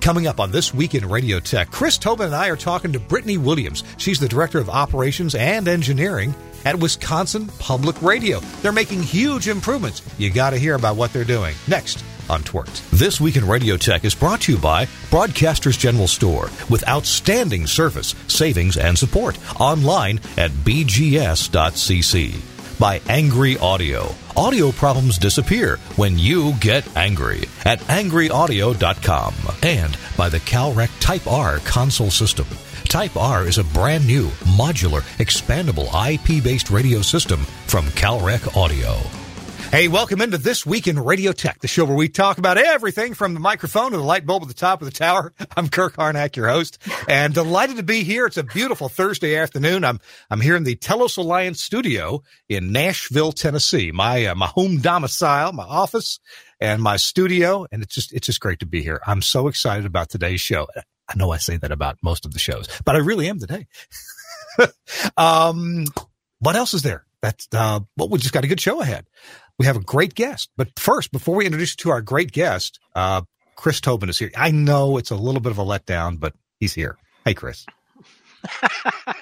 Coming up on This Week in Radio Tech, Chris Tobin and I are talking to Brittany Williams. She's the Director of Operations and Engineering at Wisconsin Public Radio. They're making huge improvements. You got to hear about what they're doing. Next on TWiRT. This Week in Radio Tech is brought to you by Broadcasters General Store with outstanding service, savings, and support. Online at bgs.cc. By Angry Audio. Audio problems disappear when you get angry at angryaudio.com. And by the CalRec Type R console system. Type R is a brand new, modular, expandable IP-based radio system from CalRec Audio. Hey, welcome into This Week in Radio Tech, the show where we talk about everything from the microphone to the light bulb at the top of the tower. I'm Kirk Harnack, your host, and delighted to be here. It's a beautiful Thursday afternoon. I'm here in the Telos Alliance studio in Nashville, Tennessee, my home domicile, my office, and my studio, and it's just great to be here. I'm so excited about today's show. I know I say that about most of the shows, but I really am today. What else is there? We just got a good show ahead. We have a great guest. But first, before we introduce you to our great guest, Chris Tobin is here. I know it's a little bit of a letdown, but he's here. Hey, Chris. I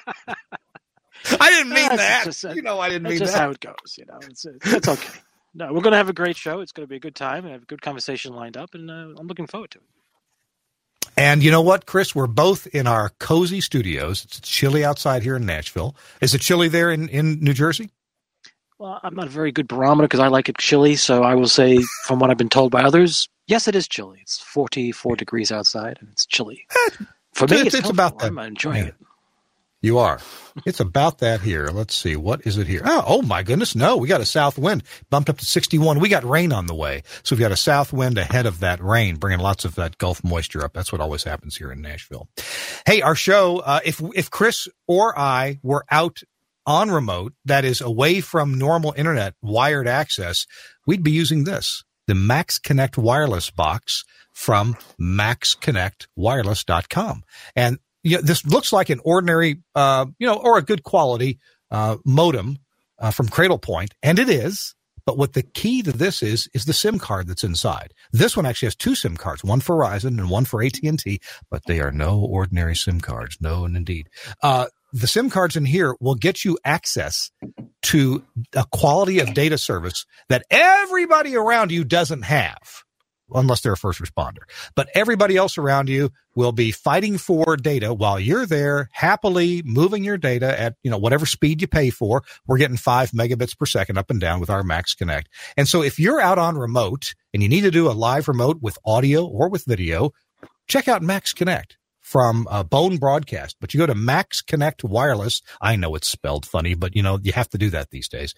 didn't mean that. I didn't mean that. That's just how it goes. It's okay. No, we're going to have a great show. It's going to be a good time. I have a good conversation lined up, and I'm looking forward to it. And you know what, Chris? We're both in our cozy studios. It's chilly outside here in Nashville. Is it chilly there in New Jersey? Well, I'm not a very good barometer because I like it chilly, so I will say, from what I've been told by others, yes, it is chilly. It's 44 degrees outside, and it's chilly. For me, it's about that. I'm enjoying it. You are. It's about that here. Let's see. What is it here? Oh, my goodness. No, we got a south wind bumped up to 61. We got rain on the way. So we've got a south wind ahead of that rain, bringing lots of that Gulf moisture up. That's what always happens here in Nashville. Hey, our show, if Chris or I were out on remote, that is away from normal internet wired access, we'd be using this, the Max Connect wireless box from maxconnectwireless.com. And this looks like an ordinary, or a good quality modem from Cradlepoint, and it is. But what the key to this is the SIM card that's inside. This one actually has two SIM cards, one for Verizon and one for AT&T, but they are no ordinary SIM cards. No, and indeed. The SIM cards in here will get you access to a quality of data service that everybody around you doesn't have, unless they're a first responder. But everybody else around you will be fighting for data while you're there, happily moving your data at, whatever speed you pay for. We're getting 5 megabits per second up and down with our Max Connect. And so if you're out on remote and you need to do a live remote with audio or with video, check out Max Connect from Bone Broadcast. But you go to Max Connect Wireless. I know it's spelled funny, but you have to do that these days.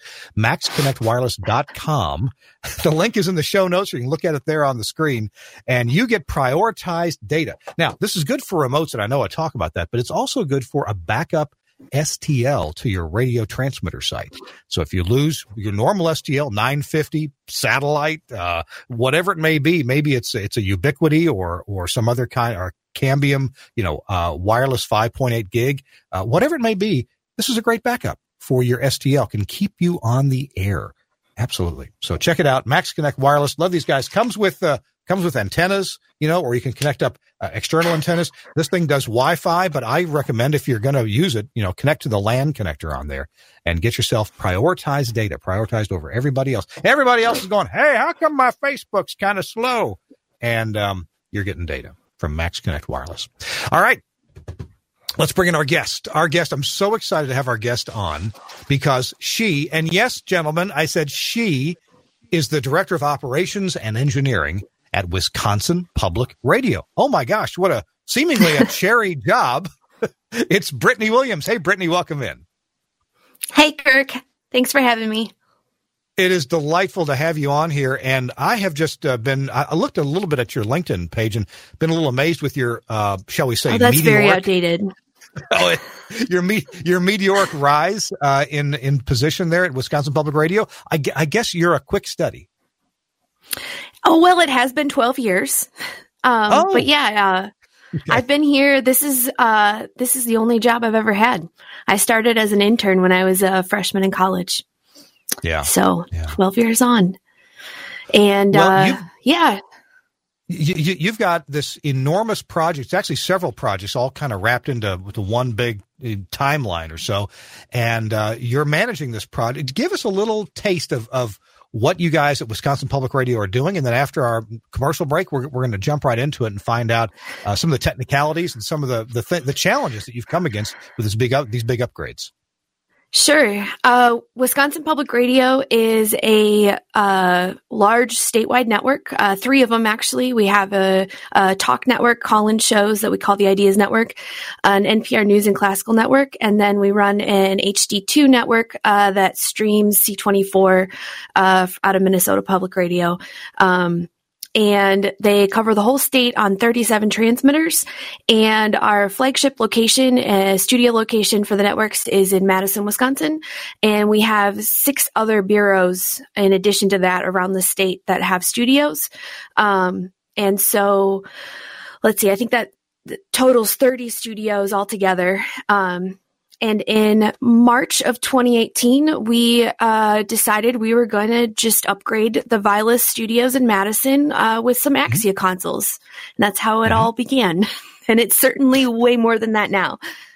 maxconnectwireless.com. The link is in the show notes. You can look at it there on the screen, and you get prioritized data. Now, this is good for remotes, and I know I talk about that, but it's also good for a backup STL to your radio transmitter site. So if you lose your normal STL 950 satellite, whatever it may be, maybe it's a Ubiquiti or some other kind, or Cambium, wireless 5.8 gig, whatever it may be, this is a great backup for your STL. Can keep you on the air. Absolutely. So check it out. Max Connect Wireless. Love these guys. Comes with antennas, or you can connect up external antennas. This thing does Wi-Fi, but I recommend, if you're going to use it, connect to the LAN connector on there and get yourself prioritized data, prioritized over everybody else. Everybody else is going, hey, how come my Facebook's kind of slow? And you're getting data from Max Connect Wireless. All right. Let's bring in our guest. I'm so excited to have our guest on because she, and yes, gentlemen, I said she, is the Director of Operations and Engineering at Wisconsin Public Radio. Oh my gosh, what a seemingly a cherry job. It's Brittany Williams. Hey, Brittany, welcome in. Hey, Kirk. Thanks for having me. It is delightful to have you on here. And I have just I looked a little bit at your LinkedIn page and been a little amazed with your, shall we say, that's very outdated. Your meteoric rise in position there at Wisconsin Public Radio. I guess you're a quick study. Oh, well, it has been 12 years. But yeah, okay. I've been here. This is the only job I've ever had. I started as an intern when I was a freshman in college. Yeah. So 12 years on. And, yeah. You've got this enormous project. It's actually several projects all kind of wrapped into one big timeline or so. And you're managing this project. Give us a little taste of what you guys at Wisconsin Public Radio are doing. And then after our commercial break, we're going to jump right into it and find out some of the technicalities and some of the challenges that you've come against with these big upgrades. Sure. Wisconsin Public Radio is a large statewide network. 3 of them, actually. We have a talk network, call-in shows that we call the Ideas Network, an NPR News and Classical Network, and then we run an HD2 network that streams C24 out of Minnesota Public Radio. And they cover the whole state on 37 transmitters. And our flagship location, studio location for the networks, is in Madison, Wisconsin. And we have 6 other bureaus in addition to that around the state that have studios. And so, let's see, I think that totals 30 studios altogether. And in March of 2018, we decided we were going to just upgrade the Vilas studios in Madison with some Axia consoles. And that's how it all began. And it's certainly way more than that now.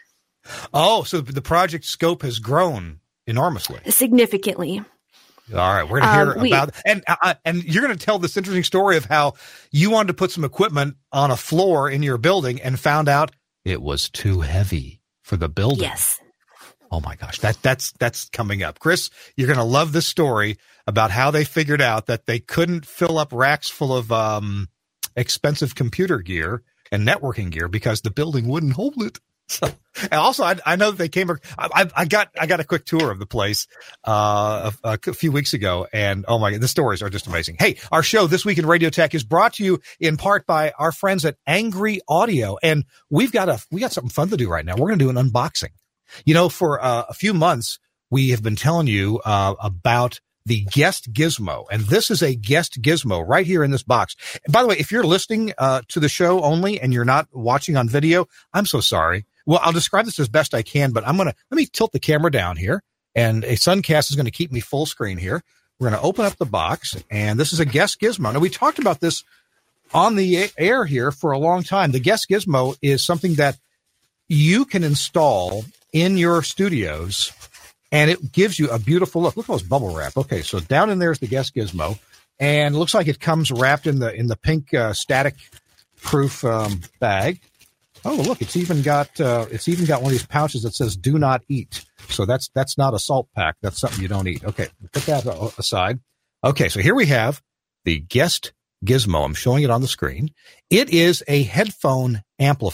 Oh, so the project scope has grown enormously. Significantly. All right, we're going to hear about it. And you're going to tell this interesting story of how you wanted to put some equipment on a floor in your building and found out it was too heavy for the building. Yes. Oh my gosh, that's coming up. Chris, you're going to love this story about how they figured out that they couldn't fill up racks full of expensive computer gear and networking gear because the building wouldn't hold it. So, and also, I know that they came. I got a quick tour of the place a few weeks ago, and oh my god, the stories are just amazing. Hey, our show This Week in Radio Tech is brought to you in part by our friends at Angry Audio, and we got something fun to do right now. We're going to do an unboxing. You know, for a few months we have been telling you about the Guest Gizmo, and this is a Guest Gizmo right here in this box. And by the way, if you're listening to the show only and you're not watching on video, I'm so sorry. Well, I'll describe this as best I can, but let me tilt the camera down here, and a Suncast is going to keep me full screen here. We're going to open up the box, and this is a Guest Gizmo. Now, we talked about this on the air here for a long time. The Guest Gizmo is something that you can install in your studios, and it gives you a beautiful look. Look at those bubble wrap. Okay, so down in there is the Guest Gizmo, and it looks like it comes wrapped in the pink static proof bag. Oh, look, it's even got one of these pouches that says "Do not eat." So that's not a salt pack. That's something you don't eat. Okay, put that aside. Okay, so here we have the Guest Gizmo. I'm showing it on the screen. It is a headphone amp,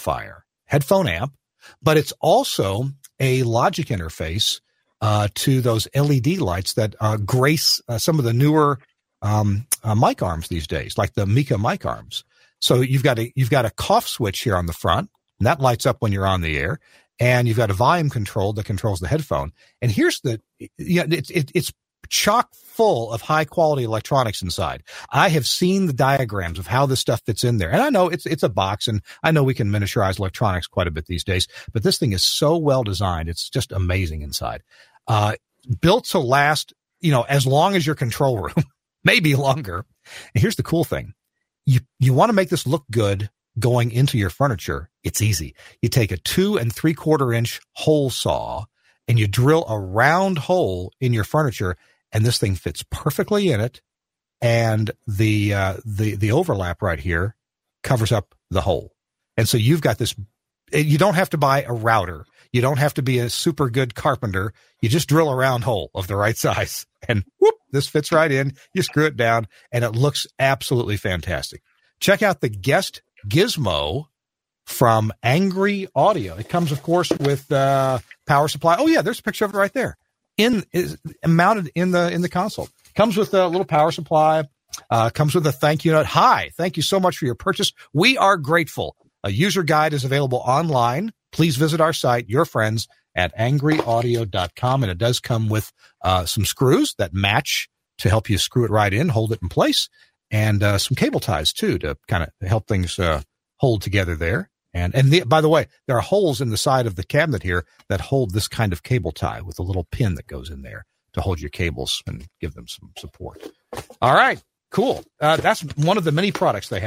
but it's also a logic interface to those LED lights that grace some of the newer mic arms these days, like the Mika mic arms. So you've got a cough switch here on the front, and that lights up when you're on the air, and you've got a volume control that controls the headphone. And here's it's chock full of high quality electronics inside. I have seen the diagrams of how this stuff fits in there. And I know it's a box, and I know we can miniaturize electronics quite a bit these days, but this thing is so well designed. It's just amazing inside. Built to last, as long as your control room, maybe longer. And here's the cool thing. You want to make this look good going into your furniture. It's easy. You take a 2 3/4 inch hole saw and you drill a round hole in your furniture, and this thing fits perfectly in it. And the overlap right here covers up the hole. And so you've got this. You don't have to buy a router. You don't have to be a super good carpenter. You just drill a round hole of the right size, and whoop, this fits right in. You screw it down, and it looks absolutely fantastic. Check out the Guest Gizmo from Angry Audio. It comes, of course, with power supply. Oh yeah, there's a picture of it right there. Mounted in the console. Comes with a little power supply. Comes with a thank you note. Hi, thank you so much for your purchase. We are grateful. A user guide is available online. Please visit our site, your friends at angryaudio.com. And it does come with some screws that match to help you screw it right in, hold it in place, and some cable ties too to kind of help things hold together there. And by the way, there are holes in the side of the cabinet here that hold this kind of cable tie with a little pin that goes in there to hold your cables and give them some support. All right, cool. That's one of the many products they have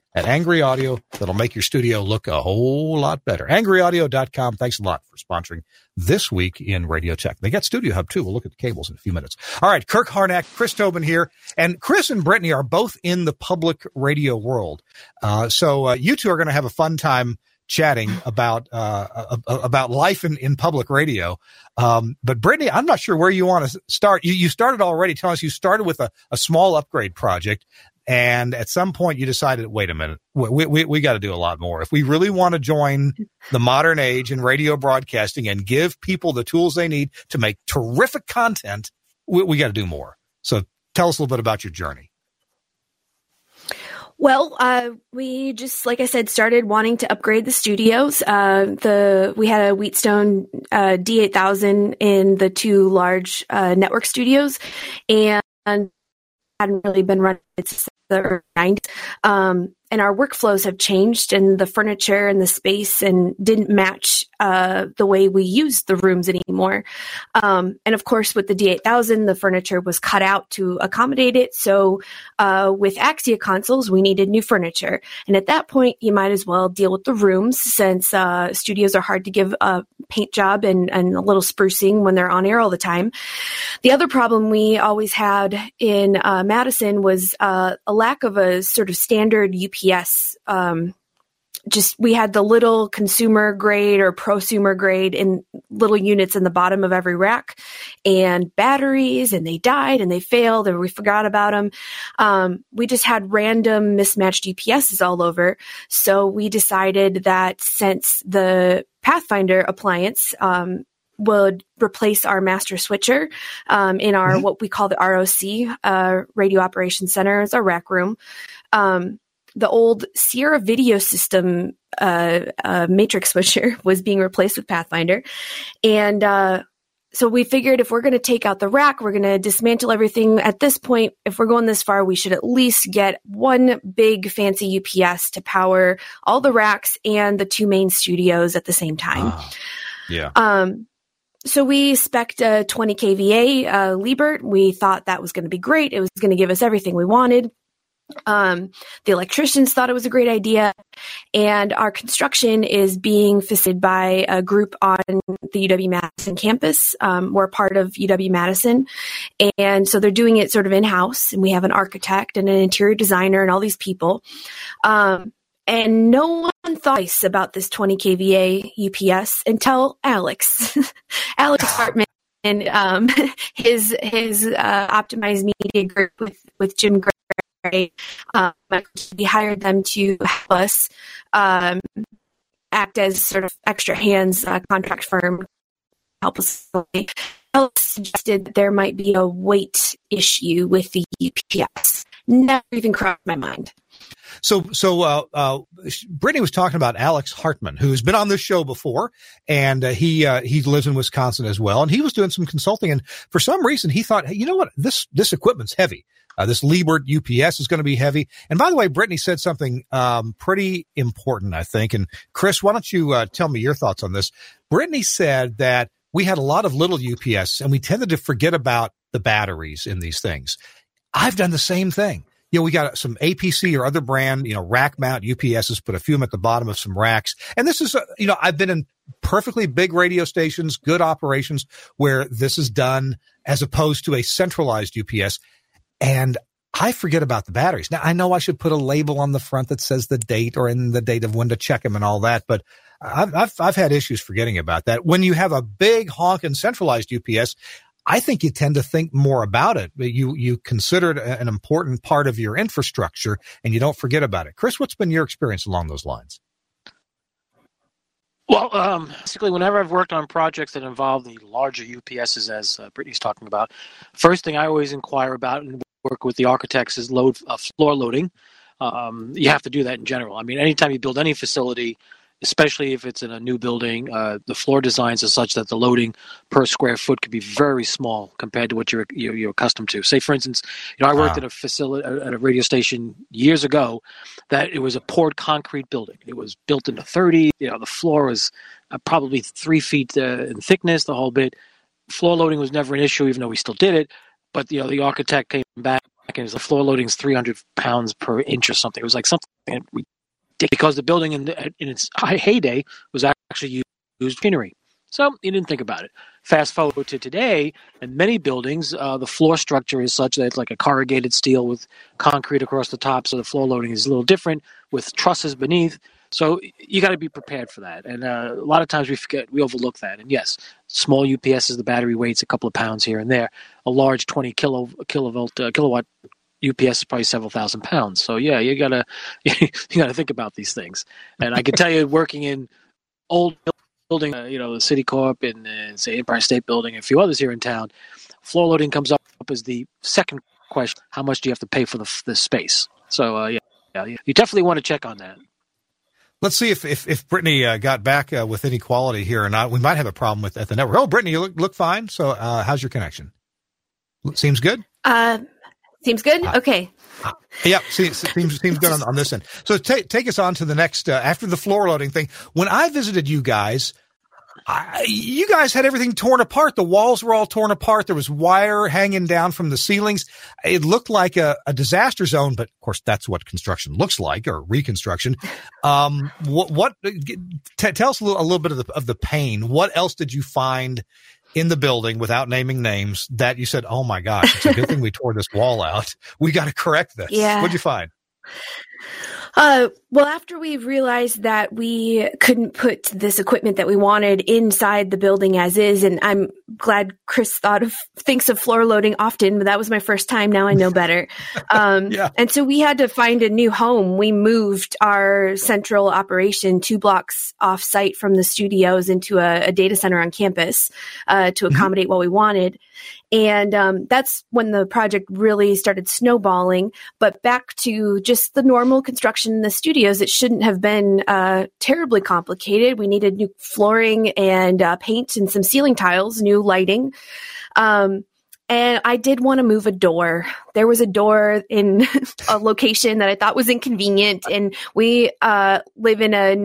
at Angry Audio that'll make your studio look a whole lot better. AngryAudio.com. Thanks a lot for sponsoring This Week in Radio Tech. They got Studio Hub, too. We'll look at the cables in a few minutes. All right, Kirk Harnack, Chris Tobin here. And Chris and Brittany are both in the public radio world. So you two are going to have a fun time chatting about life in public radio. But Brittany, I'm not sure where you want to start. You started already telling us you started with a small upgrade project. And at some point you decided, wait a minute, we got to do a lot more. If we really want to join the modern age in radio broadcasting and give people the tools they need to make terrific content, we got to do more. So tell us a little bit about your journey. Well, we just, like I said, started wanting to upgrade the studios. We had a Wheatstone D8000 in the two large network studios, and hadn't really been running since the early 90s. And our workflows have changed, and the furniture and the space and didn't match the way we use the rooms anymore. And of course, with the D8000, the furniture was cut out to accommodate it. So with Axia consoles, we needed new furniture. And at that point, you might as well deal with the rooms, since studios are hard to give a paint job and a little sprucing when they're on air all the time. The other problem we always had in Madison was a lack of a sort of standard UPS. We had the little consumer grade or prosumer grade in little units in the bottom of every rack, and batteries, and they died and they failed and we forgot about them. We just had random mismatched UPSs all over. So we decided that since the Pathfinder appliance would replace our master switcher in our what we call the ROC, Radio Operations Center, as our rack room. The old Sierra Video System matrix switcher was being replaced with Pathfinder. And so we figured if we're going to take out the rack, we're going to dismantle everything. At this point, if we're going this far, we should at least get one big fancy UPS to power all the racks and the two main studios at the same time. So we spec'd a 20 kVA Liebert. We thought that was going to be great. It was going to give us everything we wanted. The electricians thought it was a great idea, and our construction is being facilitated by a group on the UW-Madison campus. We're part of UW-Madison, and so they're doing it sort of in-house, and we have an architect and an interior designer and all these people. And no one thought about this 20 kVA UPS until Alex Hartman and his optimized media group with Jim Gray. We hired them to help us act as sort of extra hands, contract firm, help us. Alex suggested that there might be a weight issue with the UPS. Never even crossed my mind. So Brittany was talking about Alex Hartman, who's been on this show before, and he lives in Wisconsin as well. And he was doing some consulting, and for some reason he thought, hey, you know what, this equipment's heavy. This Liebert UPS is going to be heavy. And by the way, Brittany said something pretty important, I think. And Chris, why don't you tell me your thoughts on this? Brittany said that we had a lot of little UPS, and we tended to forget about the batteries in these things. I've done the same thing. We got some APC or other brand, rack mount UPSs, put a few of them at the bottom of some racks. And this is, I've been in perfectly big radio stations, good operations where this is done as opposed to a centralized UPS. And I forget about the batteries. Now, I know I should put a label on the front that says the date or in the date of when to check them and all that, but I've had issues forgetting about that. When you have a big honking centralized UPS, I think you tend to think more about it. You consider it an important part of your infrastructure, and you don't forget about it. Chris, what's been your experience along those lines? Well, basically, whenever I've worked on projects that involve the larger UPSs, as Brittany's talking about, first thing I always inquire about and work with the architects is floor loading. You have to do that in general. I mean, anytime you build any facility, especially if it's in a new building, the floor designs are such that the loading per square foot could be very small compared to what you're accustomed to. Say, for instance, I worked at a facility at a radio station years ago that it was a poured concrete building. It was built into 30. The floor was probably 3 feet in thickness, the whole bit. Floor loading was never an issue, even though we still did it. But the architect came back and the floor loading is 300 pounds per inch or something. It was like something ridiculous because the building in its heyday was actually used machinery. So you didn't think about it. Fast forward to today, in many buildings, the floor structure is such that it's like a corrugated steel with concrete across the top, so the floor loading is a little different with trusses beneath. So you got to be prepared for that. And a lot of times we overlook that. And yes, small UPSs, the battery weight's a couple of pounds here and there. A large 20 kilowatt UPS is probably several thousand pounds. So yeah, you gotta think about these things. And I can tell you, working in old building, the Citicorp and say Empire State Building and a few others here in town, floor loading comes up as the second question. How much do you have to pay for the space? So you definitely want to check on that. Let's see if Brittany got back with any quality here or not. We might have a problem at the network. Oh, Brittany, you look fine. So how's your connection? Seems good? Seems good? Okay. Yeah, seems good on this end. So take us on to the next, after the floor loading thing. When I visited you guys had everything torn apart. The walls were all torn apart. There was wire hanging down from the ceilings. It looked like a disaster zone, but of course that's what construction looks like, or reconstruction. Tell us a little bit of the pain. What else did you find in the building, without naming names, that you said, oh my gosh, it's a good thing we tore this wall out. We got to correct this. Yeah. What'd you find? Well, after we realized that we couldn't put this equipment that we wanted inside the building as is, and I'm glad Chris thinks of floor loading often, but that was my first time. Now I know better. Yeah. And so we had to find a new home. We moved our central operation 2 blocks off site from the studios into a data center on campus to accommodate what we wanted. And that's when the project really started snowballing. But back to just the normal construction in the studios, it shouldn't have been terribly complicated. We needed new flooring and paint and some ceiling tiles, new lighting. And I did want to move a door. There was a door in a location that I thought was inconvenient. And we live in a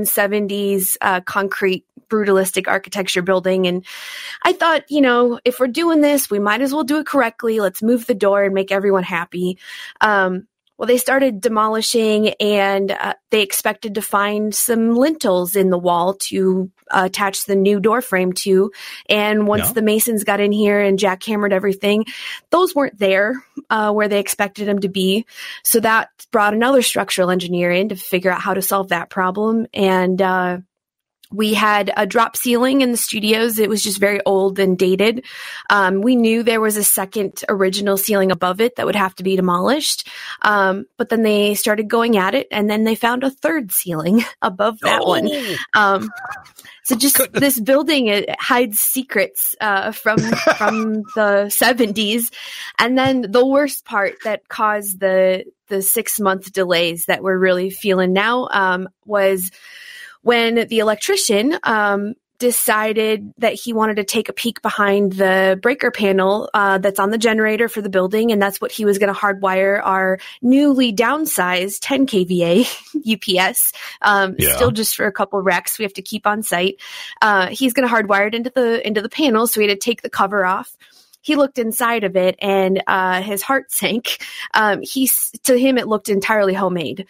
1970s concrete brutalistic architecture building. And I thought, if we're doing this, we might as well do it correctly. Let's move the door and make everyone happy. Well, they started demolishing, and they expected to find some lintels in the wall to attach the new door frame to. And once the masons got in here and jackhammered everything, those weren't there where they expected them to be. So that brought another structural engineer in to figure out how to solve that problem. And we had a drop ceiling in the studios. It was just very old and dated. We knew there was a second original ceiling above it that would have to be demolished. But then they started going at it, and then they found a third ceiling above that one. So just this building, it hides secrets from the 70s. And then the worst part that caused the 6-month delays that we're really feeling now was when the electrician decided that he wanted to take a peek behind the breaker panel that's on the generator for the building, and that's what he was going to hardwire our newly downsized 10 kVA UPS, still just for a couple racks we have to keep on site. He's going to hardwire it into the panel, so we had to take the cover off. He looked inside of it, and his heart sank. To him, it looked entirely homemade.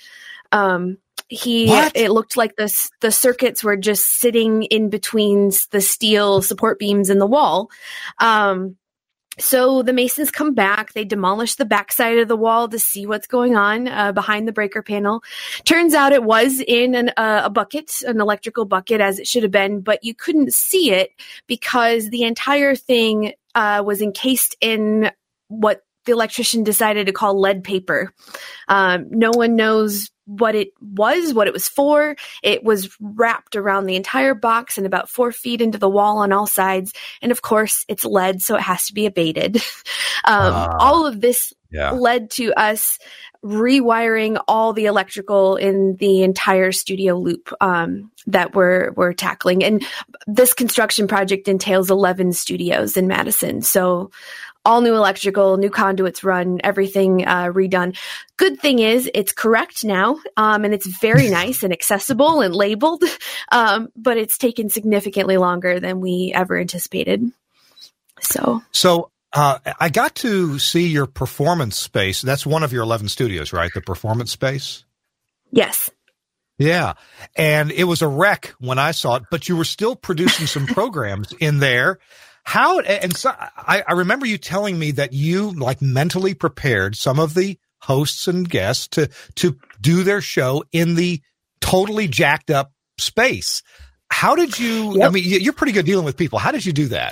It looked like the circuits were just sitting in between the steel support beams in the wall. So the masons come back, they demolish the backside of the wall to see what's going on behind the breaker panel. Turns out it was in a bucket, an electrical bucket, as it should have been, but you couldn't see it because the entire thing was encased in what the electrician decided to call lead paper. No one knows what it was for. It was wrapped around the entire box and about 4 feet into the wall on all sides. And of course, it's lead, so it has to be abated. All of this led to us rewiring all the electrical in the entire studio loop that we're tackling. And this construction project entails 11 studios in Madison. So all new electrical, new conduits run, everything redone. Good thing is it's correct now, and it's very nice and accessible and labeled, but it's taken significantly longer than we ever anticipated. So I got to see your performance space. That's one of your 11 studios, right? The performance space? Yes. Yeah. And it was a wreck when I saw it, but you were still producing some programs in there. I remember you telling me that you like mentally prepared some of the hosts and guests to do their show in the totally jacked up space. How did you, Yep. I mean, you're pretty good dealing with people. How did you do that?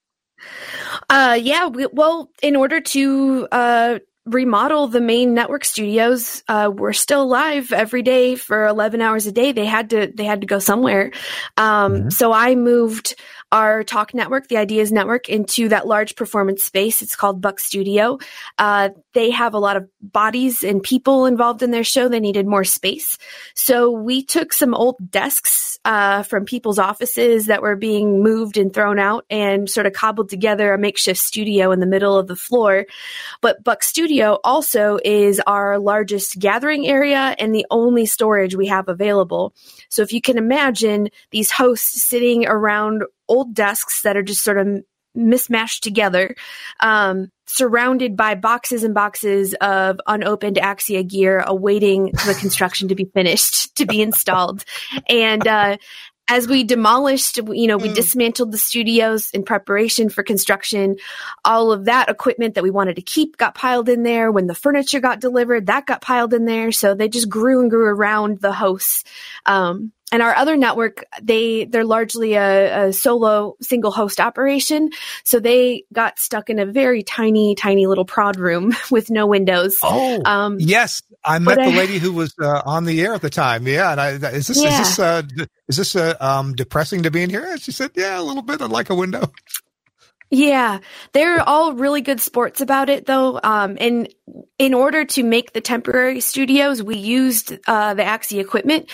In order to remodel the main network studios, we're still live every day for 11 hours a day. They had to go somewhere. So I moved our talk network, the Ideas Network, into that large performance space. It's called Buck Studio. They have a lot of bodies and people involved in their show. They needed more space. So we took some old desks from people's offices that were being moved and thrown out and sort of cobbled together a makeshift studio in the middle of the floor. But Buck Studio also is our largest gathering area and the only storage we have available. So if you can imagine these hosts sitting around old desks that are just sort of mismatched together, surrounded by boxes and boxes of unopened Axia gear awaiting the construction to be finished, to be installed. And as we demolished, we dismantled the studios in preparation for construction. All of that equipment that we wanted to keep got piled in there. When the furniture got delivered, that got piled in there. So they just grew and grew around the hosts. And our other network, they're largely a solo single host operation. So they got stuck in a very tiny, tiny little prod room with no windows. Oh, yes. I met the lady who was on the air at the time. Yeah. And is this depressing to be in here? And she said, yeah, a little bit. I'd like a window. Yeah, they're all really good sports about it, though. And in order to make the temporary studios, we used the Axie equipment.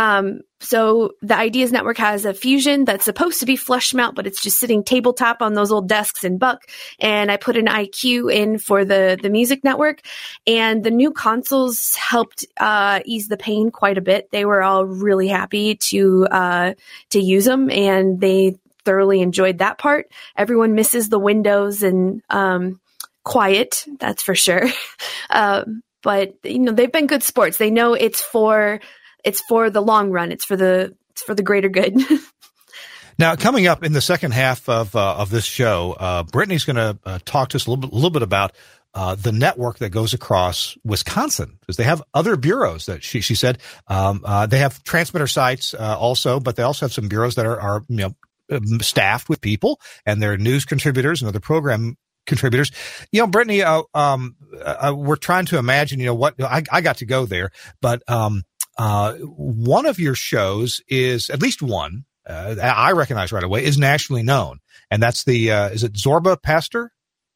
So the Ideas Network has a Fusion that's supposed to be flush mount, but it's just sitting tabletop on those old desks in Buck. And I put an IQ in for the Music Network. And the new consoles helped ease the pain quite a bit. They were all really happy to use them, and they thoroughly enjoyed that part. Everyone misses the windows and quiet, that's for sure. But they've been good sports. They know it's for the long run. It's for the greater good. Now, coming up in the second half of this show, Brittany's going to talk to us a little bit about the network that goes across Wisconsin, because they have other bureaus that she said they have transmitter sites also, but they also have some bureaus that are staffed with people, and they're news contributors and other program contributors. Brittany, we're trying to imagine, what I got to go there, but one of your shows is, at least one, I recognize right away, is nationally known, and that's is it Zorba Pastor?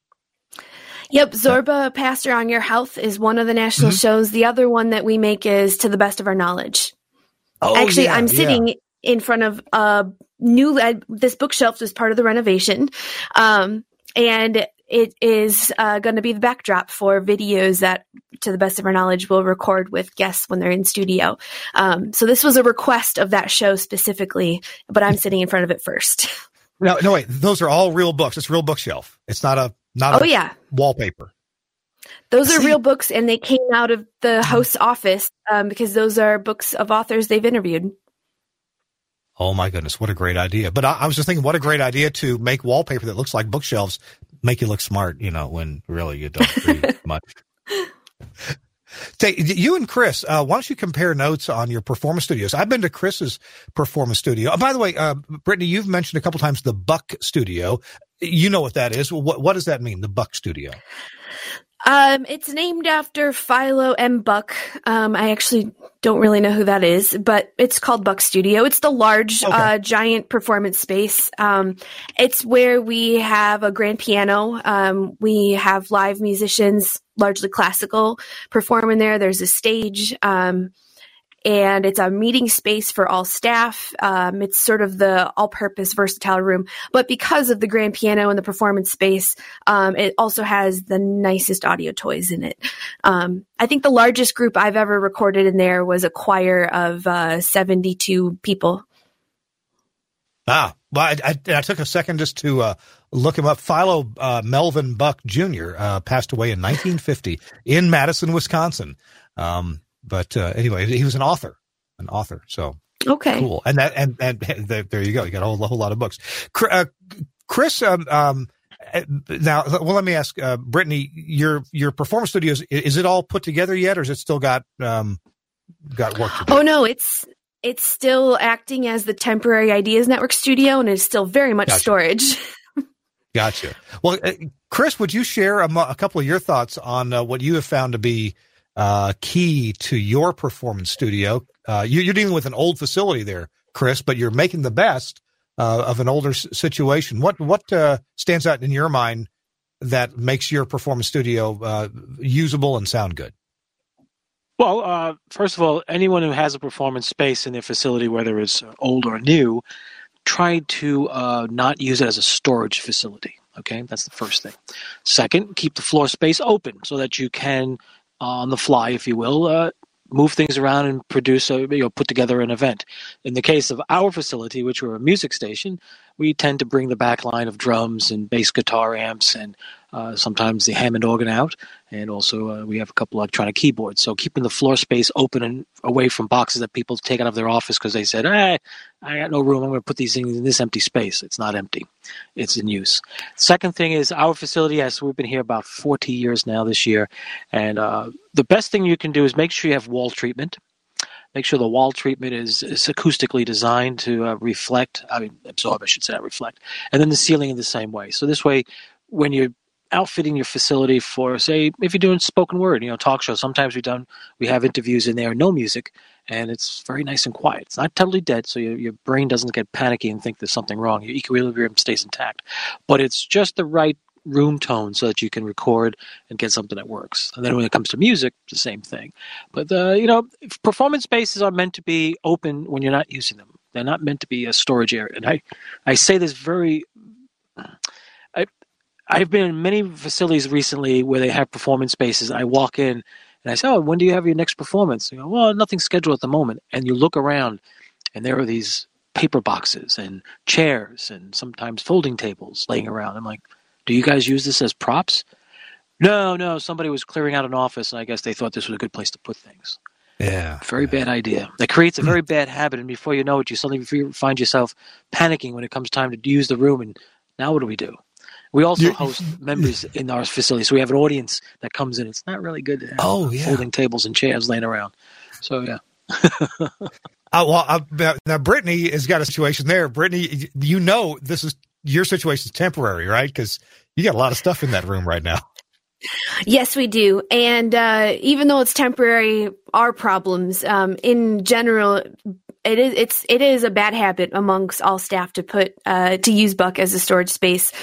Yep, Zorba Pastor on Your Health is one of the national shows. The other one that we make is To the Best of Our Knowledge. Oh, actually, I'm sitting in front of this bookshelf was part of the renovation. And it is going to be the backdrop for videos that, To the Best of Our Knowledge, will record with guests when they're in studio. So this was a request of that show specifically, but I'm sitting in front of it first. No, wait. Those are all real books. It's a real bookshelf. It's not a wallpaper. Those are real books, and they came out of the host's office because those are books of authors they've interviewed. Oh my goodness, what a great idea. But I was just thinking, what a great idea to make wallpaper that looks like bookshelves, make you look smart, when really you don't read much. You and Chris, why don't you compare notes on your performance studios? I've been to Chris's performance studio. Oh, by the way, Brittany, you've mentioned a couple times the Buck Studio. You know what that is. What does that mean, the Buck Studio? It's named after Philo M. Buck. I actually don't really know who that is, but it's called Buck Studio. It's the large, giant performance space. It's where we have a grand piano. We have live musicians, largely classical, perform in there. There's a stage. And it's a meeting space for all staff. It's sort of the all-purpose versatile room. But because of the grand piano and the performance space, it also has the nicest audio toys in it. I think the largest group I've ever recorded in there was a choir of 72 people. Ah, Well, I took a second just to look him up. Philo Melvin Buck Jr. Passed away in 1950 in Madison, Wisconsin. But anyway, he was an author. So okay, cool. And there you go. You got a whole lot of books. Chris, now, well, let me ask, Brittany, your performance studios, is it all put together yet, or is it still got work to do? Oh no, it's still acting as the temporary Ideas Network studio, and it's still very much storage. Gotcha. Well, Chris, would you share a couple of your thoughts on what you have found to be key to your performance studio? You're dealing with an old facility there, Chris, but you're making the best of an older situation. What stands out in your mind that makes your performance studio usable and sound good? Well, first of all, anyone who has a performance space in their facility, whether it's old or new, try to not use it as a storage facility. Okay, that's the first thing. Second, keep the floor space open so that you can, on the fly, if you will, move things around and produce put together an event. In the case of our facility, which we're a music station, we tend to bring the back line of drums and bass guitar amps and sometimes the Hammond organ out, and also we have a couple electronic keyboards. So keeping the floor space open and away from boxes that people take out of their office because they said, I got no room, I'm going to put these things in this empty space. It's not empty. It's in use. Second thing is our facility, yes, we've been here about 40 years now this year, and the best thing you can do is make sure you have wall treatment. Make sure the wall treatment is acoustically designed to absorb, I should say, not reflect. And then the ceiling in the same way. So this way, when you're outfitting your facility for, say, if you're doing spoken word, talk shows, sometimes we have interviews in there, no music, and it's very nice and quiet. It's not totally dead, so your brain doesn't get panicky and think there's something wrong. Your equilibrium stays intact. But it's just the right room tone so that you can record and get something that works. And then when it comes to music, it's the same thing. But, performance spaces are meant to be open when you're not using them. They're not meant to be a storage area. And I say this very... I've been in many facilities recently where they have performance spaces. I walk in and I say, when do you have your next performance? You go, well, nothing's scheduled at the moment. And you look around and there are these paper boxes and chairs and sometimes folding tables laying around. I'm like, do you guys use this as props? No, somebody was clearing out an office and I guess they thought this was a good place to put things. Yeah. Very bad idea. That creates a very bad habit, and before you know it, you suddenly find yourself panicking when it comes time to use the room, and now what do we do? We also host members in our facility, so we have an audience that comes in. It's not really good to have folding tables and chairs laying around. So, yeah. Now Brittany has got a situation there. Brittany, this is your situation is temporary, right? Because you got a lot of stuff in that room right now. Yes, we do. And even though it's temporary, our problems in general, it is a bad habit amongst all staff to use Buck as a storage space.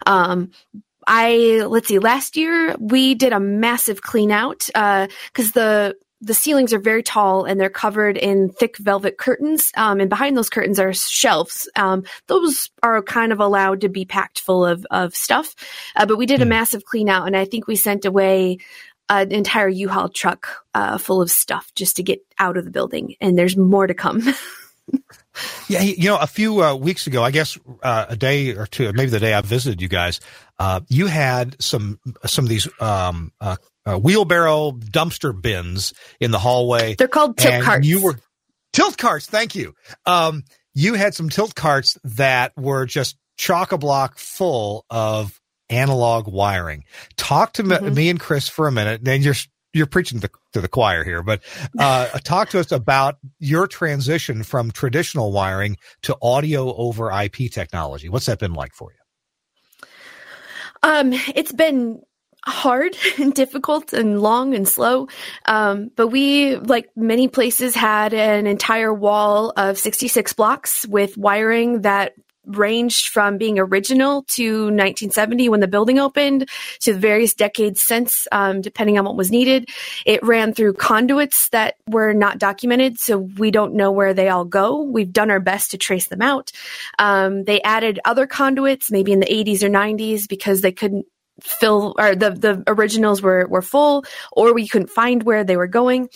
Last year we did a massive clean out because the ceilings are very tall and they're covered in thick velvet curtains. And behind those curtains are shelves. Those are kind of allowed to be packed full of stuff. But we did a massive clean out, and I think we sent away an entire U-Haul truck full of stuff just to get out of the building. And there's more to come. Yeah, a few weeks ago, I guess a day or two, maybe the day I visited you guys, you had some of these wheelbarrow dumpster bins in the hallway. They're called tilt carts. Tilt carts. Thank you. You had some tilt carts that were just chock-a-block full of analog wiring. Talk to me and Chris for a minute. Then you're preaching to the choir here, but talk to us about your transition from traditional wiring to audio over IP technology. What's that been like for you? It's been hard and difficult and long and slow. But we, like many places, had an entire wall of 66 blocks with wiring that ranged from being original to 1970 when the building opened to the various decades since, depending on what was needed. It ran through conduits that were not documented, so we don't know where they all go. We've done our best to trace them out. They added other conduits, maybe in the 80s or 90s, because they couldn't fill, or the originals were full, or we couldn't find where they were going.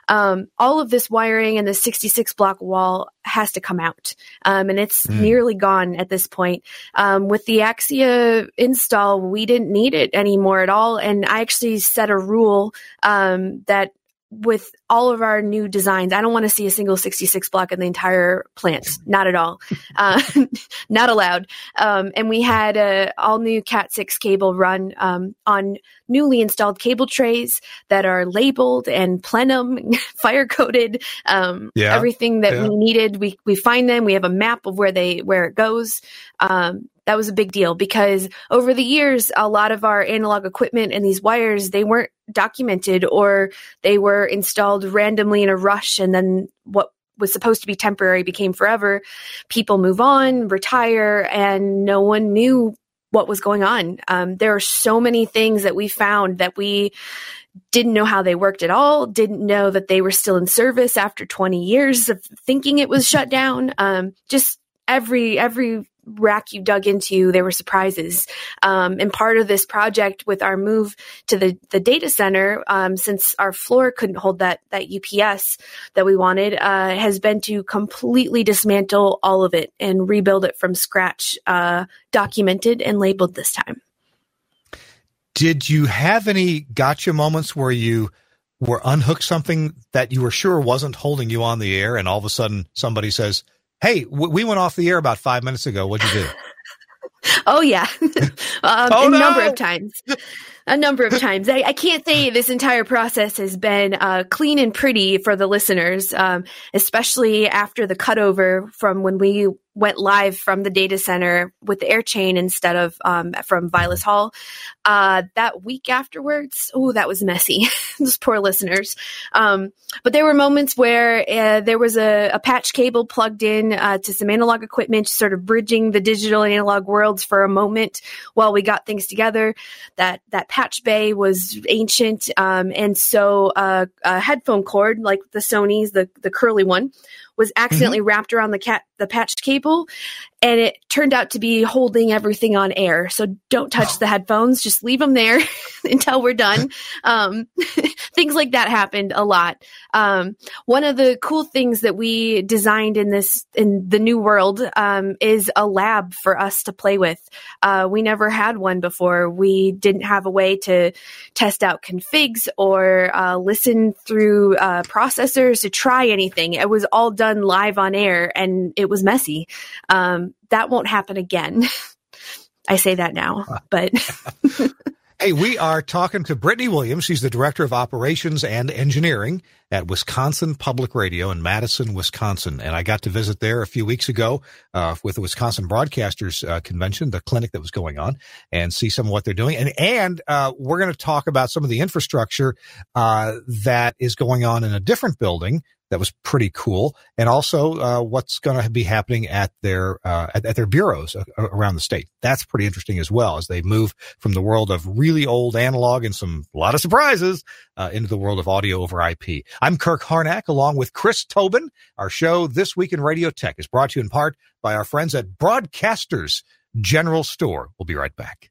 all of this wiring and the 66 block wall has to come out. And it's nearly gone at this point. With the Axia install, we didn't need it anymore at all. And I actually set a rule that with all of our new designs, I don't want to see a single 66 block in the entire plant. Not at all. Not allowed. And we had a all new Cat 6 cable run on newly installed cable trays that are labeled and plenum, fire coded, everything that we needed. We find them. We have a map of where it goes. That was a big deal because over the years, a lot of our analog equipment and these wires, they weren't documented or they were installed randomly in a rush. And then what was supposed to be temporary became forever. People move on, retire, and no one knew what was going on. There are so many things that we found that we didn't know how they worked at all, didn't know that they were still in service after 20 years of thinking it was shut down. Just every rack you dug into, there were surprises. And part of this project with our move to the data center, since our floor couldn't hold that UPS that we wanted, has been to completely dismantle all of it and rebuild it from scratch, documented and labeled this time. Did you have any gotcha moments where you were unhooked something that you were sure wasn't holding you on the air and all of a sudden somebody says, "Hey, we went off the air about 5 minutes ago. What'd you do?" Oh, yeah. A number of times. I can't say this entire process has been clean and pretty for the listeners, especially after the cutover from when we went live from the data center with the air chain instead of from Vilas Hall. That week afterwards, that was messy. Those poor listeners. But there were moments where there was a patch cable plugged in to some analog equipment, sort of bridging the digital and analog worlds for a moment while we got things together. That patch bay was ancient, and so a headphone cord, like the Sony's, the curly one, was accidentally wrapped around the patched cable, and it turned out to be holding everything on air. So don't touch the headphones; just leave them there until we're done. Things like that happened a lot. One of the cool things that we designed in the new world is a lab for us to play with. We never had one before. We didn't have a way to test out configs or listen through processors to try anything. It was all done live on air, and it was messy. That won't happen again. I say that now, but. Hey, we are talking to Brittany Williams. She's the Director of Operations and Engineering at Wisconsin Public Radio in Madison, Wisconsin. And I got to visit there a few weeks ago with the Wisconsin Broadcasters Convention, the clinic that was going on, and see some of what they're doing. And we're going to talk about some of the infrastructure that is going on in a different building that was pretty cool, and also what's going to be happening at their bureaus around the state. That's pretty interesting as well, as they move from the world of really old analog and a lot of surprises into the world of audio over IP. I'm Kirk Harnack, along with Chris Tobin. Our show This Week in Radio Tech is brought to you in part by our friends at Broadcasters General Store. We'll be right back.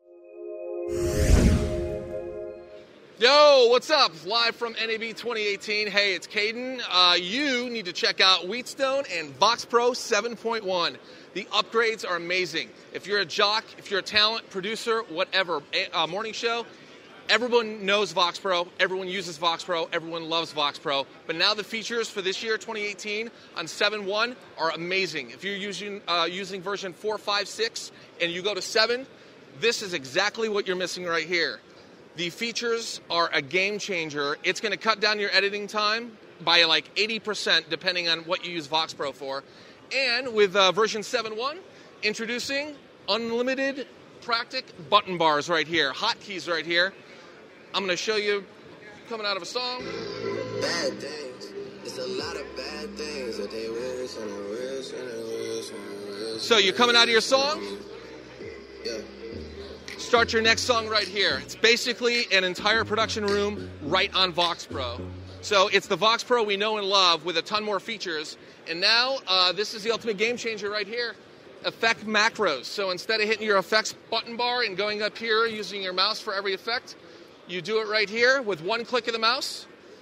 Yo, what's up? Live from NAB 2018. Hey, it's Caden. You need to check out Wheatstone and Vox Pro 7.1. The upgrades are amazing. If you're a jock, if you're a talent, producer, whatever, morning show, everyone knows Vox Pro. Everyone uses Vox Pro. Everyone loves Vox Pro. But now the features for this year, 2018, on 7.1 are amazing. If you're using version 4.5.6 and you go to 7, this is exactly what you're missing right here. The features are a game changer. It's going to cut down your editing time by like 80% depending on what you use Vox Pro for. And with version 7.1, introducing unlimited Praktic button bars right here, hotkeys right here. I'm going to show you coming out of a song. Bad things. It's a lot of bad things that they wish and they wish and they wish and they wish. So you're coming out of your song? Yeah. Start your next song right here. It's basically an entire production room right on Vox Pro. So it's the Vox Pro we know and love with a ton more features. And now this is the ultimate game changer right here. Effect macros. So instead of hitting your effects button bar and going up here using your mouse for every effect, you do it right here with one click of the mouse.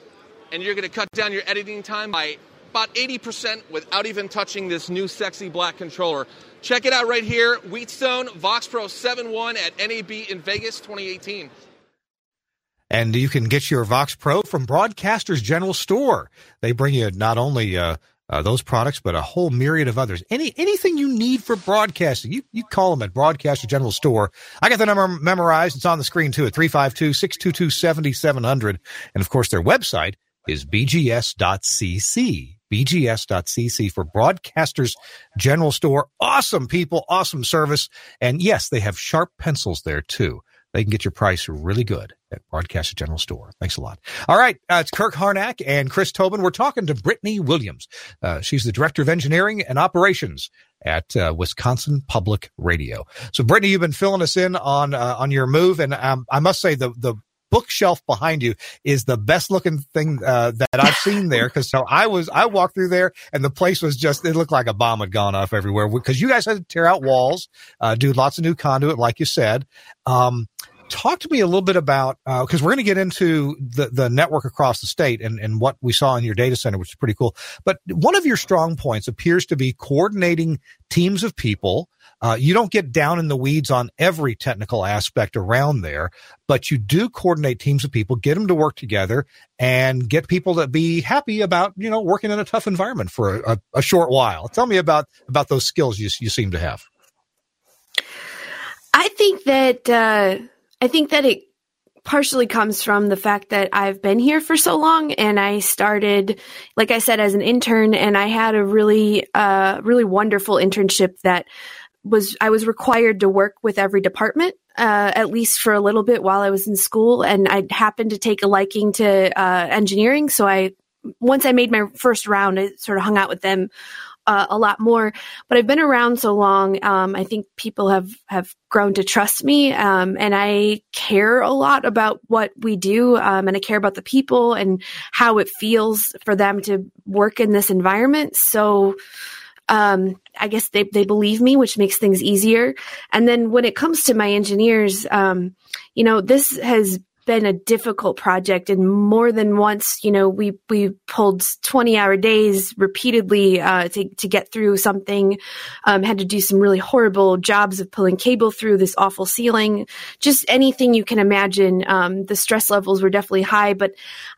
and you're going to cut down your editing time by about 80% without even touching this new sexy black controller. Check it out right here, Wheatstone Vox Pro 7.1 at NAB in Vegas 2018. And you can get your Vox Pro from Broadcasters General Store. They bring you not only those products, but a whole myriad of others. Anything you need for broadcasting, you call them at Broadcaster General Store. I got the number memorized. It's on the screen, too, at 352-622-7700. And, of course, their website is bgs.cc. bgs.cc for Broadcasters General Store. Awesome people, awesome service. And, yes, they have sharp pencils there, too. They can get your price really good at Broadcaster General Store. Thanks a lot. All right. It's Kirk Harnack and Chris Tobin. We're talking to Brittany Williams. She's the Director of Engineering and Operations at Wisconsin Public Radio. So, Brittany, you've been filling us in on your move. And I must say the bookshelf behind you is the best looking thing that I've seen there. Cause so I walked through there and the place was just, it looked like a bomb had gone off everywhere because you guys had to tear out walls, do lots of new conduit, like you said. Talk to me a little bit about, cause we're going to get into the network across the state and what we saw in your data center, which is pretty cool. But one of your strong points appears to be coordinating teams of people. You don't get down in the weeds on every technical aspect around there, but you do coordinate teams of people, get them to work together and get people to be happy about, working in a tough environment for a short while. Tell me about those skills you seem to have. I think that it partially comes from the fact that I've been here for so long, and I started, like I said, as an intern, and I had a really wonderful internship that I was required to work with every department, at least for a little bit while I was in school, and I happened to take a liking to engineering. So once I made my first round, I sort of hung out with them a lot more, but I've been around so long. I think people have grown to trust me. And I care a lot about what we do. And I care about the people and how it feels for them to work in this environment. So, I guess they believe me, which makes things easier. And then when it comes to my engineers, this has been a difficult project, and more than once, we pulled 20-hour days repeatedly to get through something. Had to do some really horrible jobs of pulling cable through this awful ceiling. Just anything you can imagine. The stress levels were definitely high, but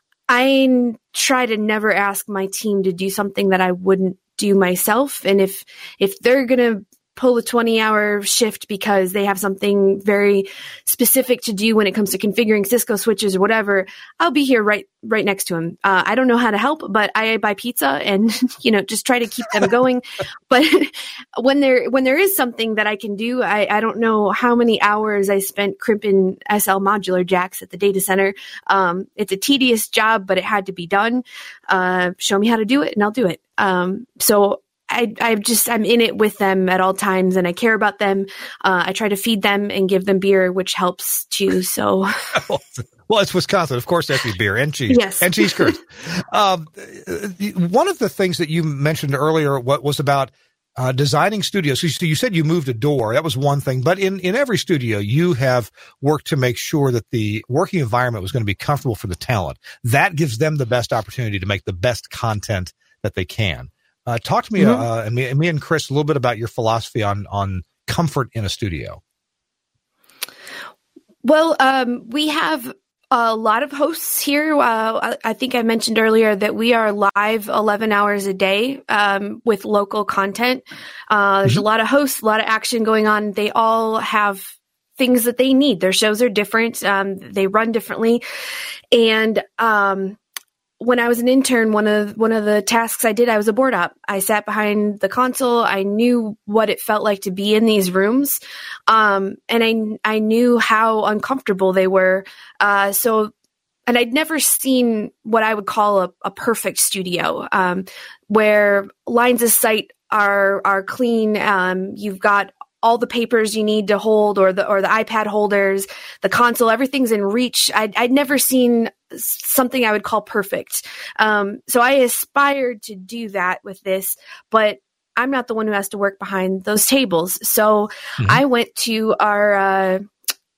I try to never ask my team to do something that I wouldn't do myself. And if they're gonna pull a 20-hour shift because they have something very specific to do when it comes to configuring Cisco switches or whatever, I'll be here right next to them. I don't know how to help, but I buy pizza and, just try to keep them going. But when there is something that I can do, I don't know how many hours I spent crimping SL modular jacks at the data center. It's a tedious job, but it had to be done. Show me how to do it and I'll do it. So I'm in it with them at all times, and I care about them. I try to feed them and give them beer, which helps too. So, well, it's Wisconsin, of course. That's beer and cheese, yes, and cheese curds. One of the things that you mentioned earlier, what was about designing studios. So you said you moved a door. That was one thing, but in every studio, you have worked to make sure that the working environment was going to be comfortable for the talent. That gives them the best opportunity to make the best content that they can. Talk to me, and me and Chris, a little bit about your philosophy on comfort in a studio. Well, we have a lot of hosts here. I think I mentioned earlier that we are live 11 hours a day with local content. There's a lot of hosts, a lot of action going on. They all have things that they need. Their shows are different. They run differently. And when I was an intern, one of the tasks I did, I was a board op. I sat behind the console. I knew what it felt like to be in these rooms. And I knew how uncomfortable they were. And I'd never seen what I would call a perfect studio, where lines of sight are clean. You've got all the papers you need to hold, or the iPad holders, the console, everything's in reach. I'd never seen something I would call perfect. So I aspired to do that with this, but I'm not the one who has to work behind those tables. So I went to our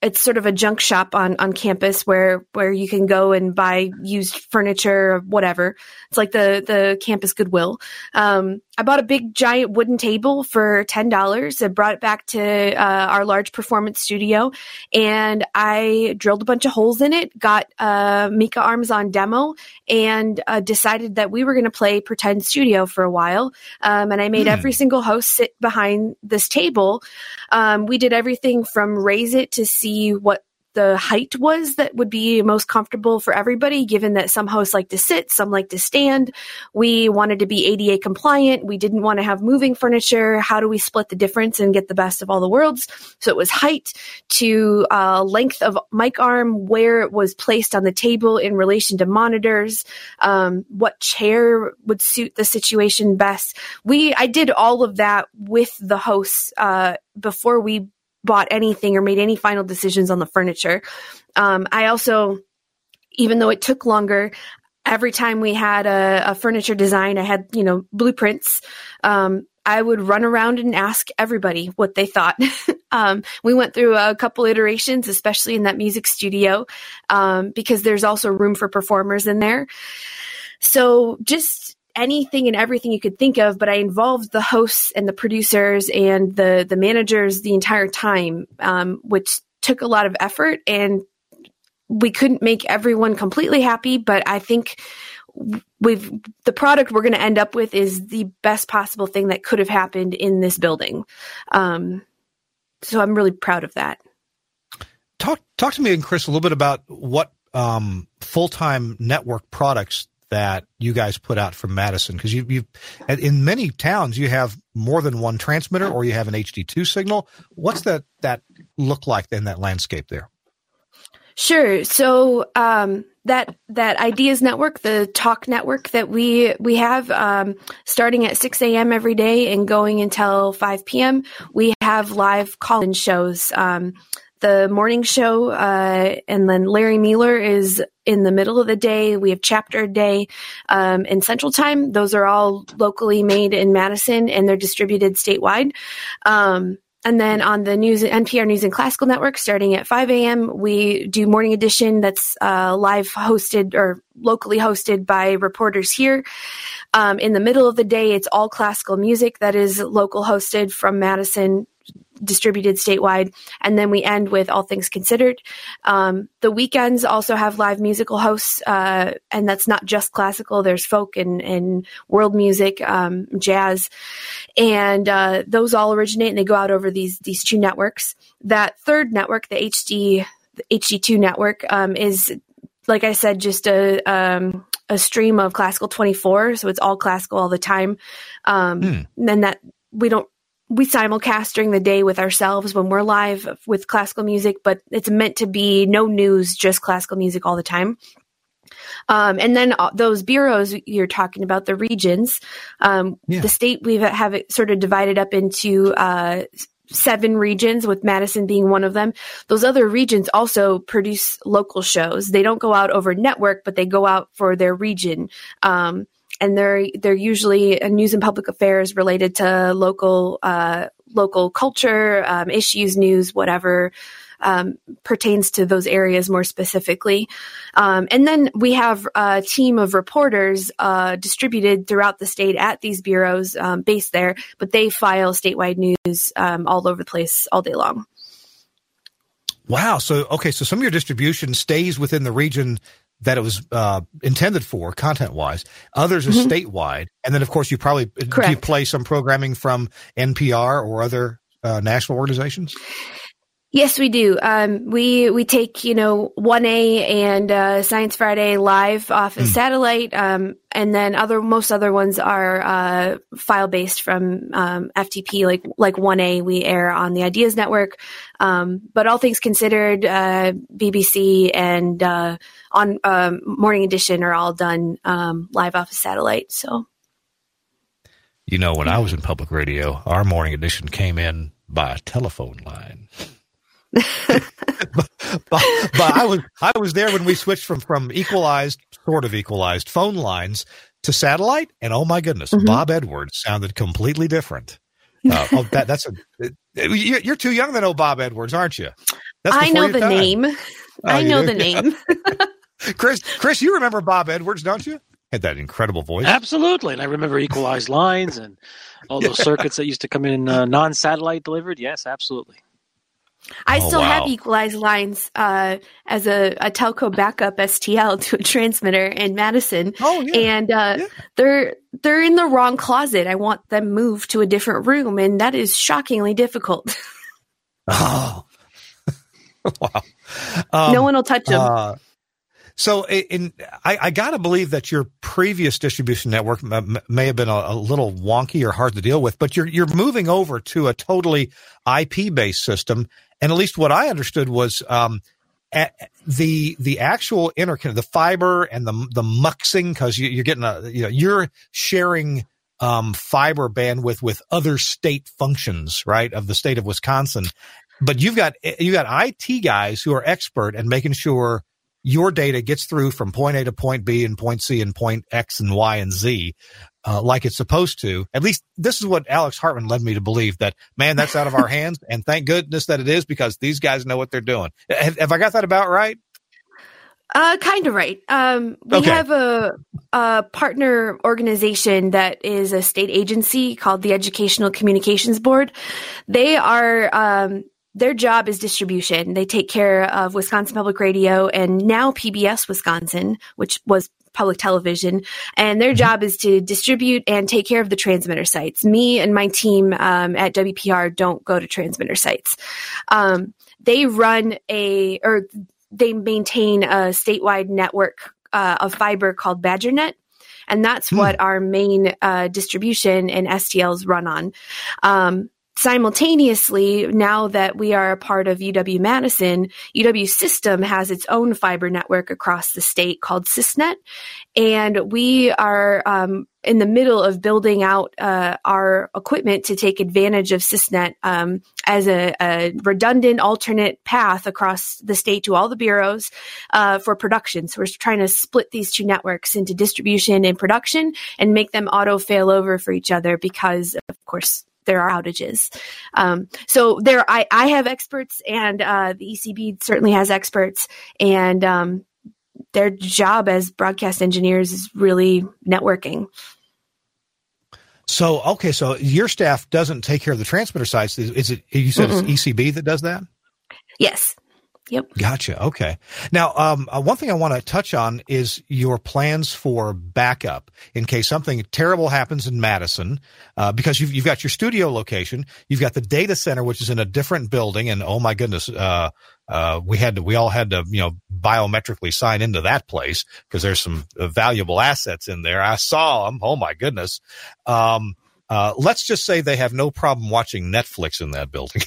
it's sort of a junk shop on campus where you can go and buy used furniture or whatever. It's like the campus Goodwill. I bought a big giant wooden table for $10. I brought it back to our large performance studio, and I drilled a bunch of holes in it, got Mika Arms on demo, and decided that we were going to play Pretend Studio for a while. And I made every single host sit behind this table. We did everything from raise it to see what the height was that would be most comfortable for everybody, given that some hosts like to sit, some like to stand. We wanted to be ADA compliant. We didn't want to have moving furniture. How do we split the difference and get the best of all the worlds? So it was height to length of mic arm, where it was placed on the table in relation to monitors, what chair would suit the situation best. I did all of that with the hosts before we bought anything or made any final decisions on the furniture. I also, even though it took longer, every time we had a furniture design, I had, blueprints. I would run around and ask everybody what they thought. We went through a couple iterations, especially in that music studio, because there's also room for performers in there. So just anything and everything you could think of, but I involved the hosts and the producers and the managers the entire time, which took a lot of effort, and we couldn't make everyone completely happy, but I think the product we're going to end up with is the best possible thing that could have happened in this building. So I'm really proud of that. Talk to me and Chris a little bit about what full-time network products that you guys put out from Madison, because you in many towns you have more than one transmitter, or you have an HD2 signal. What's that look like in that landscape there? Sure. So that Ideas Network, the talk network that we have, starting at 6 a.m. every day and going until 5 p.m., we have live call-in shows. The morning show, and then Larry Mueller is in the middle of the day. We have Chapter Day in Central Time. Those are all locally made in Madison, and they're distributed statewide. And then on the NPR News and Classical Network, starting at 5 a.m., we do Morning Edition that's live hosted or locally hosted by reporters here. In the middle of the day, it's all classical music that is local hosted from Madison, distributed statewide. And then we end with All Things Considered. The weekends also have live musical hosts, and that's not just classical. There's folk and world music, jazz, and those all originate and they go out over these two networks. That third network, the HD2 network, is, like I said, just a stream of Classical 24. So it's all classical all the time. And then that we simulcast during the day with ourselves when we're live with classical music, but it's meant to be no news, just classical music all the time. And then those bureaus you're talking about, the regions, the state, we have it sort of divided up into 7 regions, with Madison being one of them. Those other regions also produce local shows. They don't go out over network, but they go out for their region. And they're usually news and public affairs related to local culture, issues, news, whatever pertains to those areas more specifically. And then we have a team of reporters distributed throughout the state at these bureaus based there, but they file statewide news all over the place all day long. Wow. So some of your distribution stays within the region that it was intended for, content-wise. Others are statewide. And then, of course, you probably do you play some programming from NPR or other national organizations? Yes, we do. We take, 1A and Science Friday live off of satellite, and then most other ones are file-based from FTP, like 1A we air on the Ideas Network. But All Things Considered, BBC, and on Morning Edition are all done live off of satellite. So, when I was in public radio, our Morning Edition came in by a telephone line. but I was there when we switched from sort of equalized phone lines to satellite, and oh my goodness, Bob Edwards sounded completely different. You're too young to know Bob Edwards, aren't you? I know the name. I know the name. Chris, you remember Bob Edwards, don't you? Had that incredible voice. Absolutely. And I remember equalized lines and all those circuits that used to come in non-satellite delivered. Yes, absolutely. I still have equalized lines as a telco backup STL to a transmitter in Madison. Oh, yeah. And they're in the wrong closet. I want them moved to a different room, and that is shockingly difficult. Oh. Wow. No one will touch them. So I got to believe that your previous distribution network may have been a little wonky or hard to deal with, but you're moving over to a totally IP-based system. And at least what I understood was the actual interconnect, the fiber and the muxing, because you're getting you're sharing fiber bandwidth with other state functions, right, of the state of Wisconsin. But you got IT guys who are expert at making sure your data gets through from point A to point B and point C and point X and Y and Z, like it's supposed to. At least this is what Alex Hartman led me to believe, that, man, that's out of our hands. And thank goodness that it is, because these guys know what they're doing. Have I got that about right? Kind of right. We have a partner organization that is a state agency called the Educational Communications Board. They are, their job is distribution. They take care of Wisconsin Public Radio and now PBS Wisconsin, which was public television. And their job is to distribute and take care of the transmitter sites. Me and my team at WPR don't go to transmitter sites. They maintain a statewide network of fiber called BadgerNet. And that's what our main distribution and STLs run on. Simultaneously, now that we are a part of UW-Madison, UW System has its own fiber network across the state called SysNet. And we are in the middle of building out our equipment to take advantage of SysNet as a redundant alternate path across the state to all the bureaus for production. So we're trying to split these two networks into distribution and production and make them auto fail over for each other because, of course, there are outages. So I have experts, and the ECB certainly has experts, and their job as broadcast engineers is really networking. So your staff doesn't take care of the transmitter sites. Is it, you said it's ECB that does that? Yes. Yep. Gotcha. Okay. Now, one thing I want to touch on is your plans for backup in case something terrible happens in Madison, because you've got your studio location, you've got the data center, which is in a different building, and oh my goodness, we all had to biometrically sign into that place because there's some valuable assets in there. I saw them. Oh my goodness. Let's just say they have no problem watching Netflix in that building.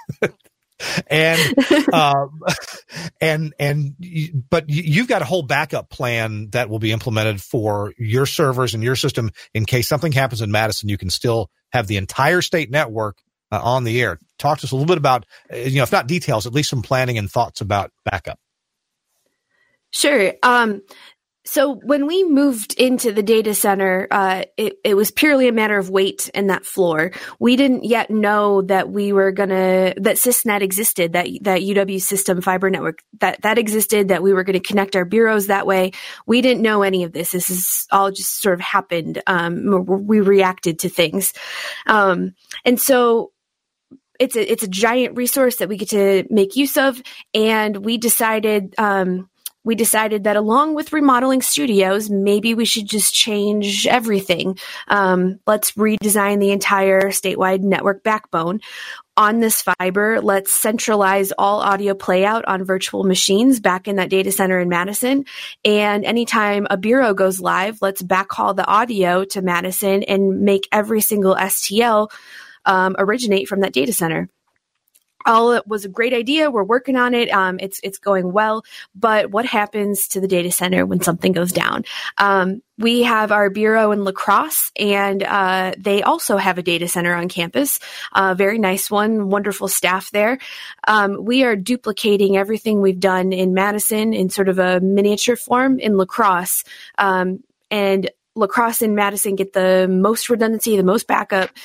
But you've got a whole backup plan that will be implemented for your servers and your system in case something happens in Madison. You can still have the entire state network on the air. Talk to us a little bit about, if not details, at least some planning and thoughts about backup. Sure. So when we moved into the data center, it was purely a matter of weight and that floor. We didn't yet know that that SysNet existed, that UW System fiber network that existed, that we were going to connect our bureaus that way. We didn't know any of this. This is all just sort of happened. We reacted to things. And so it's a giant resource that we get to make use of. And we decided that along with remodeling studios, maybe we should just change everything. Let's redesign the entire statewide network backbone. On this fiber, let's centralize all audio playout on virtual machines back in that data center in Madison. And anytime a bureau goes live, let's backhaul the audio to Madison and make every single STL originate from that data center. It was a great idea. We're working on it. It's going well. But what happens to the data center when something goes down? We have our bureau in La Crosse, and they also have a data center on campus. Very nice one. Wonderful staff there. We are duplicating everything we've done in Madison in sort of a miniature form in La Crosse. And La Crosse and Madison get the most redundancy, the most backup.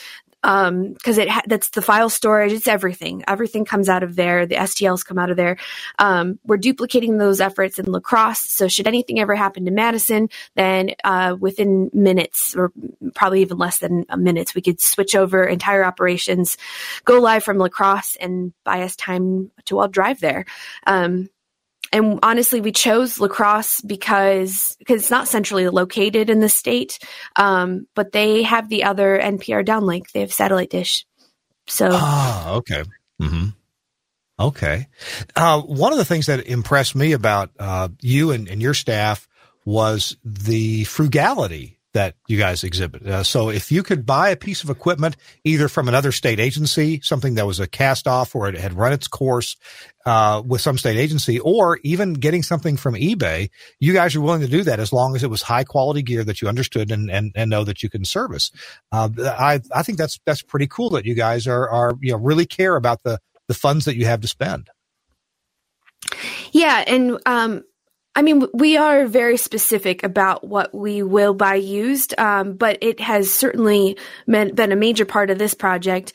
because that's the file storage. It's everything. Everything comes out of there. The STLs come out of there. We're duplicating those efforts in La Crosse. So should anything ever happen to Madison, then within minutes, or probably even less than minutes, we could switch over entire operations, go live from La Crosse, and buy us time to all drive there. And honestly, we chose La Crosse because it's not centrally located in the state, but they have the other NPR downlink. They have satellite dish. So. Okay. Mm-hmm. Okay. One of the things that impressed me about you and your staff was the frugality that you guys exhibit. So if you could buy a piece of equipment, either from another state agency, something that was a cast off or it had run its course with some state agency, or even getting something from eBay, you guys are willing to do that as long as it was high quality gear that you understood and know that you can service. I think that's pretty cool that you guys are really care about the funds that you have to spend. Yeah. And, I mean, we are very specific about what we will buy used, but it has certainly been a major part of this project.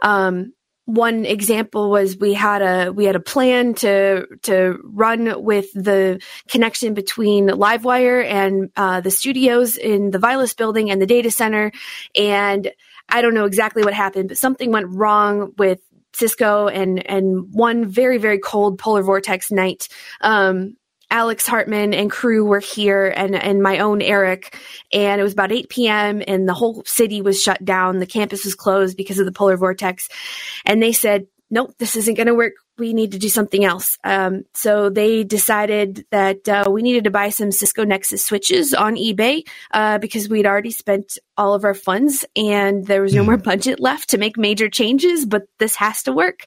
One example was we had a plan to run with the connection between Livewire and the studios in the Vilas building and the data center. And I don't know exactly what happened, but something went wrong with Cisco, and one very, very cold polar vortex night, Alex Hartman and crew were here, and my own Eric, and it was about 8 p.m. and the whole city was shut down. The campus was closed because of the polar vortex. And they said, nope, this isn't going to work. We need to do something else. So they decided that we needed to buy some Cisco Nexus switches on eBay because we'd already spent all of our funds and there was no more budget left to make major changes, but this has to work.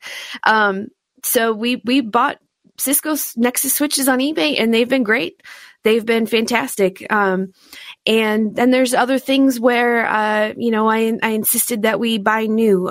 So we bought Cisco Nexus switches on eBay, and they've been great. They've been fantastic. And then there's other things where, I insisted that we buy new.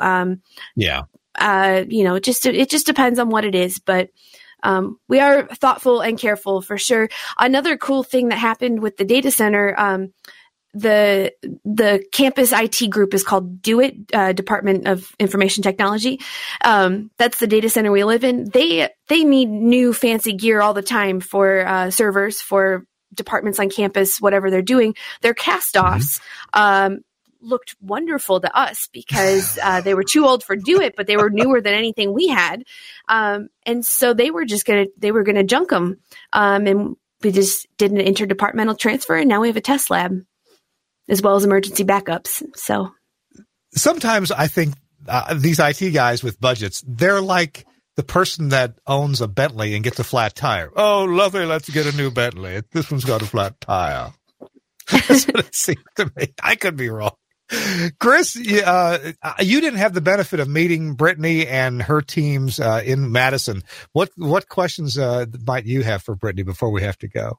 It just depends on what it is, but we are thoughtful and careful for sure. Another cool thing that happened with the data center, the campus IT group is called DOIT, Department of Information Technology. That's the data center we live in. They need new fancy gear all the time for servers, for departments on campus, whatever they're doing. Their cast-offs looked wonderful to us because they were too old for DOIT, but they were newer than anything we had. And so they were gonna junk them. And we just did an interdepartmental transfer, and now we have a test lab, as well as emergency backups. So sometimes I think these IT guys with budgets, they're like the person that owns a Bentley and gets a flat tire. Oh, lovely, let's get a new Bentley. This one's got a flat tire. That's what it seems to me. I could be wrong. Chris, you didn't have the benefit of meeting Brittany and her teams in Madison. What questions might you have for Brittany before we have to go?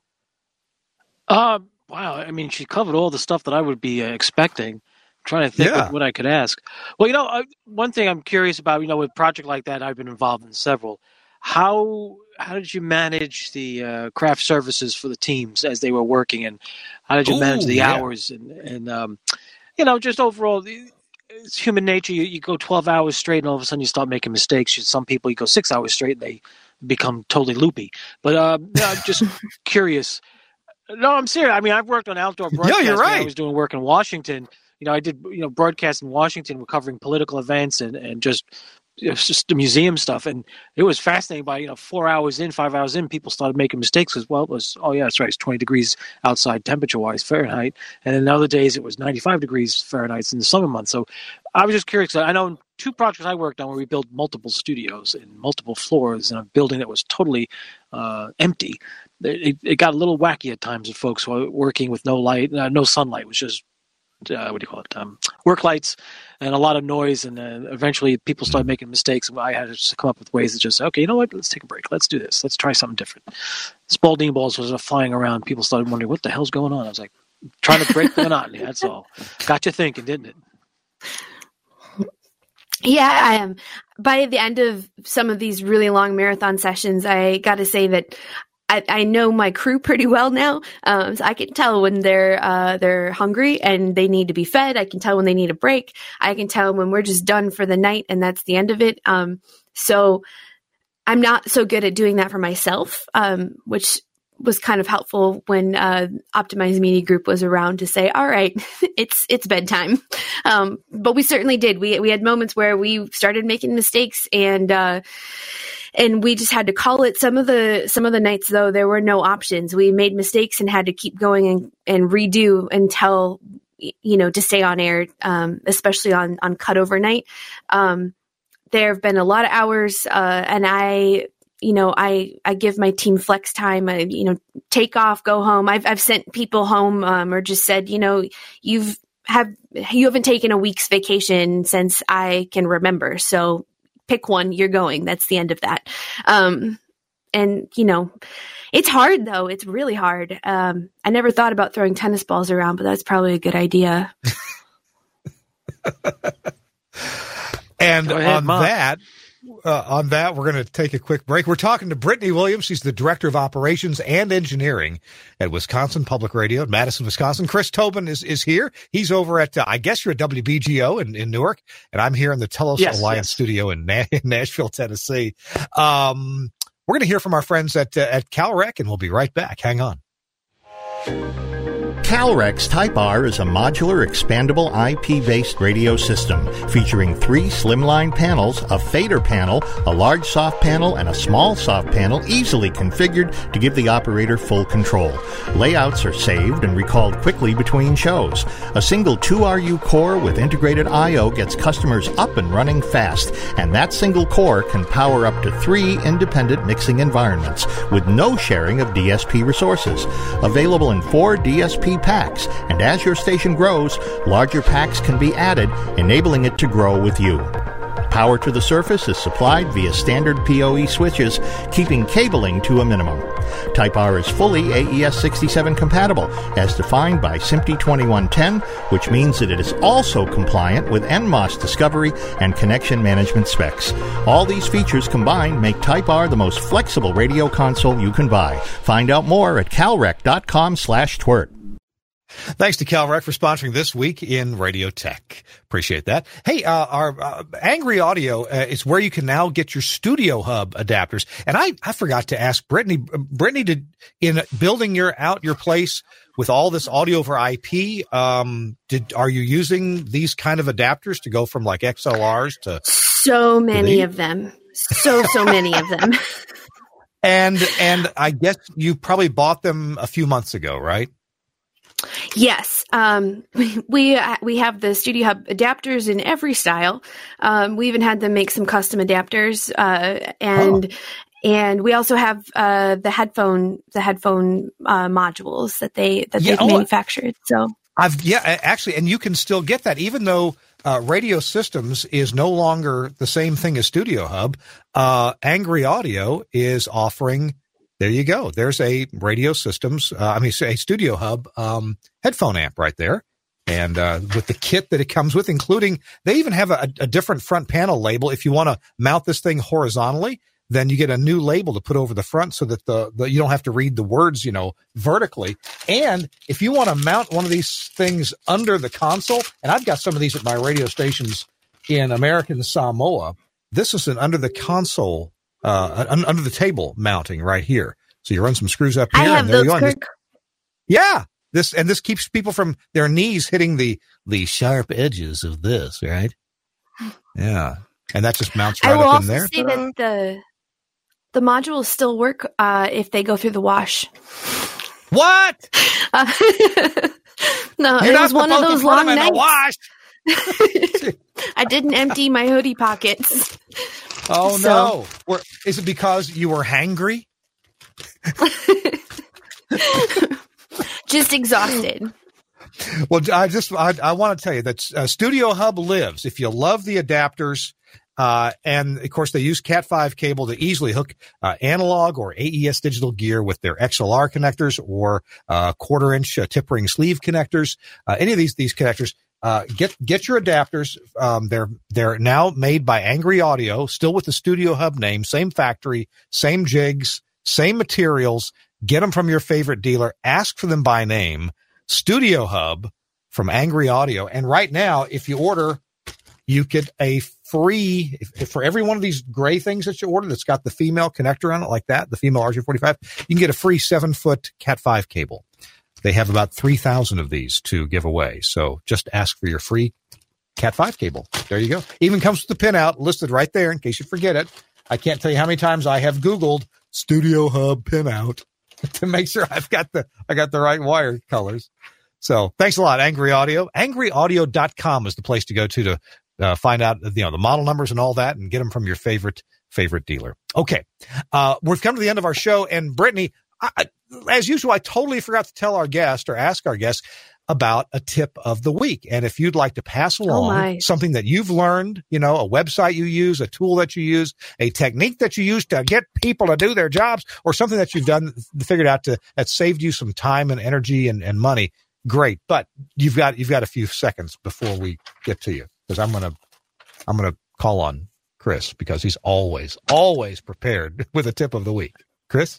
Wow. I mean, she covered all the stuff that I would be expecting. I'm trying to think of what I could ask. Well, one thing I'm curious about, with a project like that, I've been involved in several. How did you manage the craft services for the teams as they were working, and how did you manage the hours and just overall? It's human nature. You go 12 hours straight, and all of a sudden you start making mistakes. Some people, you go 6 hours straight, and they become totally loopy. But I'm just curious. No, I'm serious. I mean, I've worked on outdoor broadcasting. No, you're right. I was doing work in Washington. I did broadcast in Washington. We're covering political events and just the museum stuff. And it was fascinating. By 4 hours in, 5 hours in, people started making mistakes because, that's right, it's 20 degrees outside temperature-wise Fahrenheit. And then other days it was 95 degrees Fahrenheit in the summer months. So I was just curious. I know 2 projects I worked on where we built multiple studios and multiple floors in a building that was totally empty. It got a little wacky at times with folks who were working with no light, no sunlight. It was just, work lights and a lot of noise. And eventually people started making mistakes. And I had to come up with ways to just say, okay, you know what? Let's take a break. Let's do this. Let's try something different. Spalding balls was flying around. People started wondering, what the hell's going on? I was like, trying to break the monotony. That's all. Got you thinking, didn't it? Yeah, I am. By the end of some of these really long marathon sessions, I got to say that I know my crew pretty well now. So I can tell when they're hungry and they need to be fed. I can tell when they need a break. I can tell when we're just done for the night and that's the end of it. So I'm not so good at doing that for myself, which was kind of helpful when Optimized Media Group was around to say, all right, it's bedtime. But we certainly did. We had moments where we started making mistakes and we just had to call it. Some of the nights, though, there were no options. We made mistakes and had to keep going and redo until, to stay on air, especially on cutover night. There have been a lot of hours, and I give my team flex time. Take off, go home. I've sent people home, or just said, you haven't taken a week's vacation since I can remember. So pick one, you're going. That's the end of that. And it's hard though. It's really hard. I never thought about throwing tennis balls around, but that's probably a good idea. And on that, we're going to take a quick break. We're talking to Brittany Williams. She's the Director of Operations and Engineering at Wisconsin Public Radio in Madison, Wisconsin. Chris Tobin is here. He's over at, I guess you're at WBGO in Newark, and I'm here in the Telos Alliance studio in Nashville, Tennessee. We're going to hear from our friends at CalRec, and we'll be right back. Hang on. CalRec's Type R is a modular, expandable IP-based radio system featuring 3 slimline panels, a fader panel, a large soft panel, and a small soft panel easily configured to give the operator full control. Layouts are saved and recalled quickly between shows. A single 2RU core with integrated I/O gets customers up and running fast, and that single core can power up to 3 independent mixing environments with no sharing of DSP resources. Available in 4 DSP packs, and as your station grows, larger packs can be added, enabling it to grow with you. Power to the surface is supplied via standard PoE switches, keeping cabling to a minimum. Type R is fully AES-67 compatible, as defined by SMPTE 2110, which means that it is also compliant with NMOS discovery and connection management specs. All these features combined make Type R the most flexible radio console you can buy. Find out more at calrec.com/twert. Thanks to CalRec for sponsoring this week in Radio Tech. Appreciate that. Hey, our Angry Audio is where you can now get your Studio Hub adapters. And I forgot to ask Brittany, in building your place with all this audio over IP, are you using these kind of adapters to go from like XLRs to so many of them? So many of them. And I guess you probably bought them a few months ago, right? Yes. We have the Studio Hub adapters in every style. We even had them make some custom adapters, and we also have the headphone modules that they've manufactured. So actually, and you can still get that even though Radio Systems is no longer the same thing as Studio Hub. Angry Audio is offering. There you go. There's a Radio Systems, a Studio Hub headphone amp right there. And with the kit that it comes with, including, they even have a different front panel label. If you want to mount this thing horizontally, then you get a new label to put over the front so that the you don't have to read the words, vertically. And if you want to mount one of these things under the console, and I've got some of these at my radio stations in American Samoa, this is an under the console under the table mounting right here. So you run some screws up here. I have those, Kirk. This keeps people from their knees hitting the sharp edges of this, right? Yeah. And that just mounts right up in there. I will also say that the modules still work if they go through the wash. What? No, it was one of those long nights. Wash. I didn't empty my hoodie pockets. Oh, no. Is it because you were hangry? Just exhausted. Well, I want to tell you that Studio Hub lives. If you love the adapters, and of course they use Cat5 cable to easily hook analog or AES digital gear with their XLR connectors or 1/4-inch tip ring sleeve connectors. Any of these connectors. Get your adapters. They're now made by Angry Audio, still with the Studio Hub name, same factory, same jigs, same materials. Get them from your favorite dealer. Ask for them by name. Studio Hub from Angry Audio. And right now, if you order, you get a free, for every one of these gray things that you order that's got the female connector on it like that, the female RJ45, you can get a free 7-foot Cat5 cable. They have about 3,000 of these to give away. So just ask for your free Cat5 cable. There you go. Even comes with the pinout listed right there in case you forget it. I can't tell you how many times I have Googled Studio Hub pinout to make sure I got the right wire colors. So thanks a lot, Angry Audio. AngryAudio.com is the place to go to find out, the model numbers and all that, and get them from your favorite dealer. Okay. We've come to the end of our show, and Brittany, as usual, I totally forgot to tell our guest or ask our guest about a tip of the week. And if you'd like to pass along something that you've learned, a website you use, a tool that you use, a technique that you use to get people to do their jobs, or something that you've figured out that saved you some time and energy and money, great. But you've got a few seconds before we get to you, because I'm going to call on Chris, because he's always prepared with a tip of the week. Chris?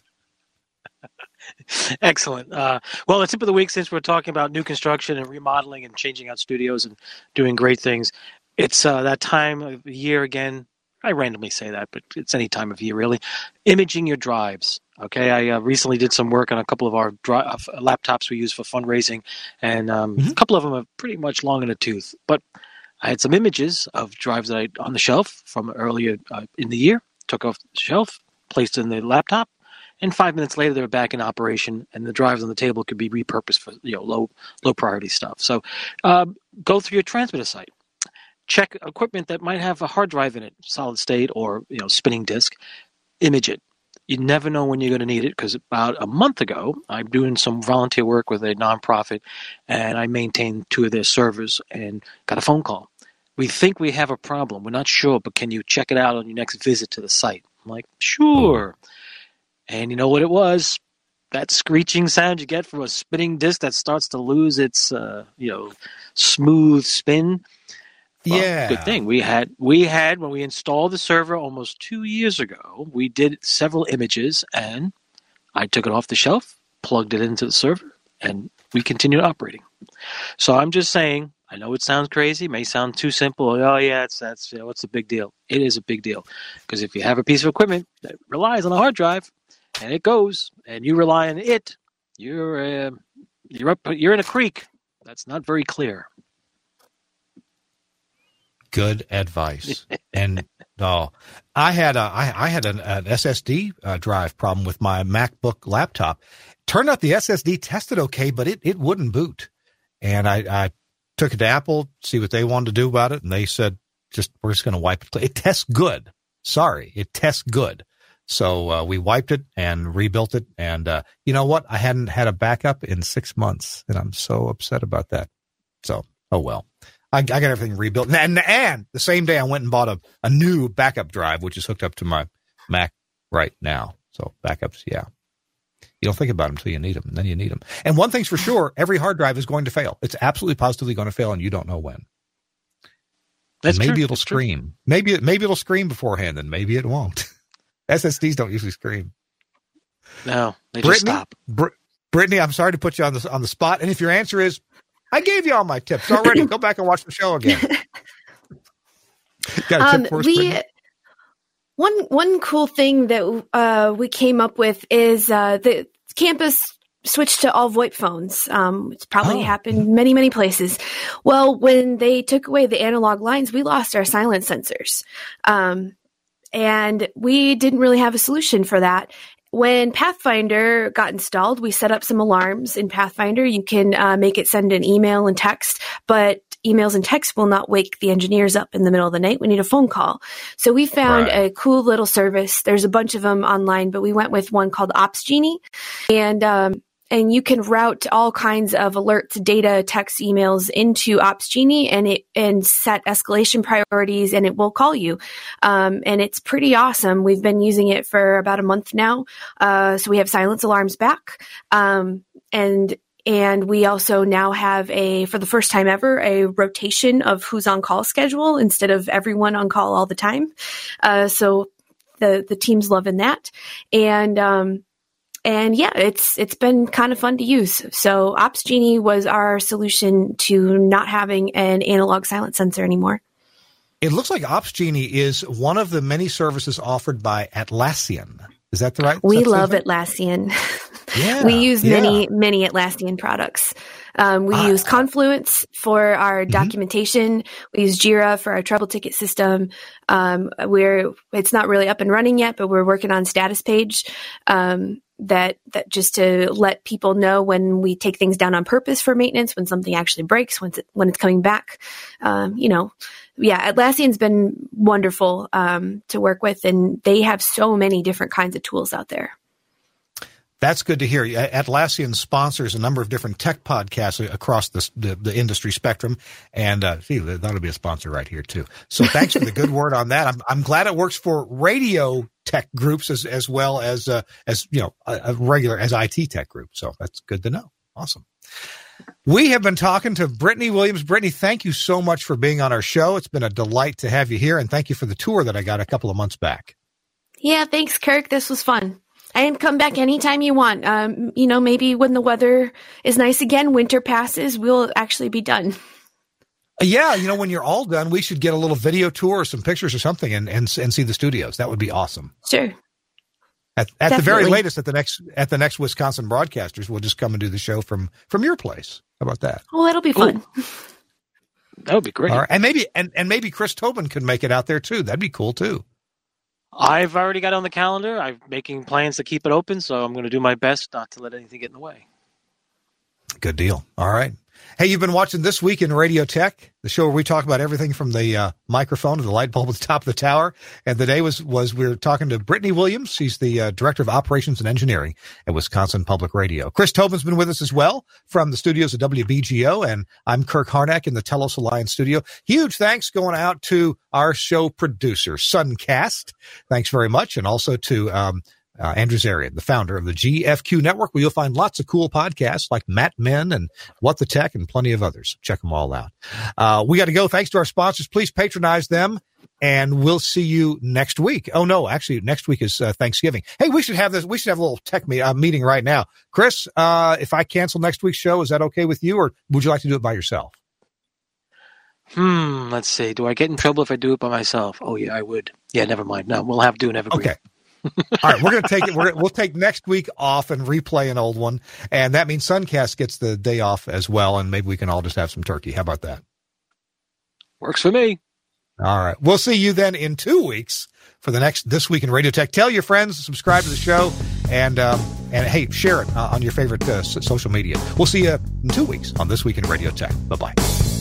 Excellent. Well, the tip of the week, since we're talking about new construction and remodeling and changing out studios and doing great things, it's that time of the year again. I randomly say that, but it's any time of year, really. Imaging your drives. Okay, I recently did some work on a couple of our laptops we use for fundraising, and a couple of them are pretty much long in the tooth. But I had some images of drives that on the shelf from earlier in the year, took off the shelf, placed in the laptop, and 5 minutes later, they were back in operation, and the drives on the table could be repurposed for low priority stuff. So go through your transmitter site. Check equipment that might have a hard drive in it, solid state or spinning disk. Image it. You never know when you're going to need it, because about a month ago, I'm doing some volunteer work with a nonprofit, and I maintain 2 of their servers and got a phone call. We think we have a problem. We're not sure, but can you check it out on your next visit to the site? I'm like, sure. And you know what it was? That screeching sound you get from a spinning disc that starts to lose its, smooth spin. Well, yeah. Good thing. We had when we installed the server almost 2 years ago, we did several images, and I took it off the shelf, plugged it into the server, and we continued operating. So I'm just saying, I know it sounds crazy, may sound too simple. Oh yeah, that's what's the big deal? It is a big deal, because if you have a piece of equipment that relies on a hard drive, and it goes, and you rely on it, you're in a creek. That's not very clear. Good advice. And I had an SSD drive problem with my MacBook laptop. Turned out the SSD tested okay, but it wouldn't boot. And I took it to Apple, see what they wanted to do about it, and they said, we're just going to wipe it. It tests good. Sorry, it tests good. So we wiped it and rebuilt it. And you know what? I hadn't had a backup in 6 months, and I'm so upset about that. So, oh well. I got everything rebuilt. And the same day I went and bought a new backup drive, which is hooked up to my Mac right now. So backups, yeah. You don't think about them until you need them, and then you need them. And one thing's for sure, every hard drive is going to fail. It's absolutely positively going to fail, and you don't know when. That's maybe true. It'll scream. Maybe it'll scream beforehand, and maybe it won't. SSDs don't usually scream. No, they just stop. Brittany, I'm sorry to put you on the spot. And if your answer is, I gave you all my tips already, go back and watch the show again. Got a tip for us, Brittany? One cool thing that we came up with is the campus switched to all VoIP phones. It's probably happened many, many places. Well, when they took away the analog lines, we lost our silent sensors. And we didn't really have a solution for that. When Pathfinder got installed, we set up some alarms in Pathfinder. You can make it send an email and text, but emails and texts will not wake the engineers up in the middle of the night. We need a phone call. So we found a cool little service. There's a bunch of them online, but we went with one called OpsGenie. And you can route all kinds of alerts, data, text, emails into OpsGenie and set escalation priorities, and it will call you. And it's pretty awesome. We've been using it for about a month now. So we have silence alarms back. And we also now have for the first time ever, a rotation of who's on call schedule instead of everyone on call all the time. So the team's loving that. And yeah, it's been kind of fun to use. So OpsGenie was our solution to not having an analog silent sensor anymore. It looks like OpsGenie is one of the many services offered by Atlassian. Is that the right? We love Atlassian. Yeah, we use many Atlassian products. We use Confluence for our documentation. We use Jira for our trouble ticket system. It's not really up and running yet, but we're working on Status Page. That just to let people know when we take things down on purpose for maintenance, when something actually breaks, when it's coming back. Atlassian's been wonderful to work with, and they have so many different kinds of tools out there. That's good to hear. Atlassian sponsors a number of different tech podcasts across the industry spectrum, and that'll be a sponsor right here too. So thanks for the good word on that. I'm glad it works for radio tech groups as well as a regular as IT tech group. So that's good to know. Awesome. We have been talking to Brittany Williams. Brittany, thank you so much for being on our show. It's been a delight to have you here, and thank you for the tour that I got a couple of months back. Yeah, thanks, Kirk. This was fun. And come back anytime you want. Maybe when the weather is nice again, winter passes, we'll actually be done. Yeah, when you're all done, we should get a little video tour or some pictures or something and see the studios. That would be awesome. Sure. At the very latest, at the next Wisconsin Broadcasters, we'll just come and do the show from your place. How about that? Well, that'll be fun. That would be great. All right. And maybe Chris Tobin could make it out there too. That'd be cool too. I've already got it on the calendar. I'm making plans to keep it open, so I'm going to do my best not to let anything get in the way. Good deal. All right. Hey, you've been watching This Week in Radio Tech, the show where we talk about everything from the microphone to the light bulb at the top of the tower. And today we were talking to Brittany Williams. She's the Director of Operations and Engineering at Wisconsin Public Radio. Chris Tobin's been with us as well from the studios of WBGO, and I'm Kirk Harnack in the Telos Alliance studio. Huge thanks going out to our show producer, Suncast. Thanks very much. And also to Andrew Zarian, the founder of the GFQ Network, where you'll find lots of cool podcasts like Matt Men and What the Tech and plenty of others. Check them all out. We got to go. Thanks to our sponsors. Please patronize them, and we'll see you next week. Oh, no, actually, next week is Thanksgiving. Hey, we should have a little tech meeting right now. Chris, if I cancel next week's show, is that okay with you, or would you like to do it by yourself? Let's see. Do I get in trouble if I do it by myself? Oh, yeah, I would. Yeah, never mind. No, we'll have to do an evergreen. Okay. All right, we're going to take it. We'll take next week off and replay an old one, and that means Suncast gets the day off as well, and maybe we can all just have some turkey. How about that? Works for me. All right, we'll see you then in 2 weeks for the next This Week in Radio Tech. Tell your friends, subscribe to the show, and hey, share it on your favorite social media. We'll see you in 2 weeks on This Week in Radio Tech. Bye-bye.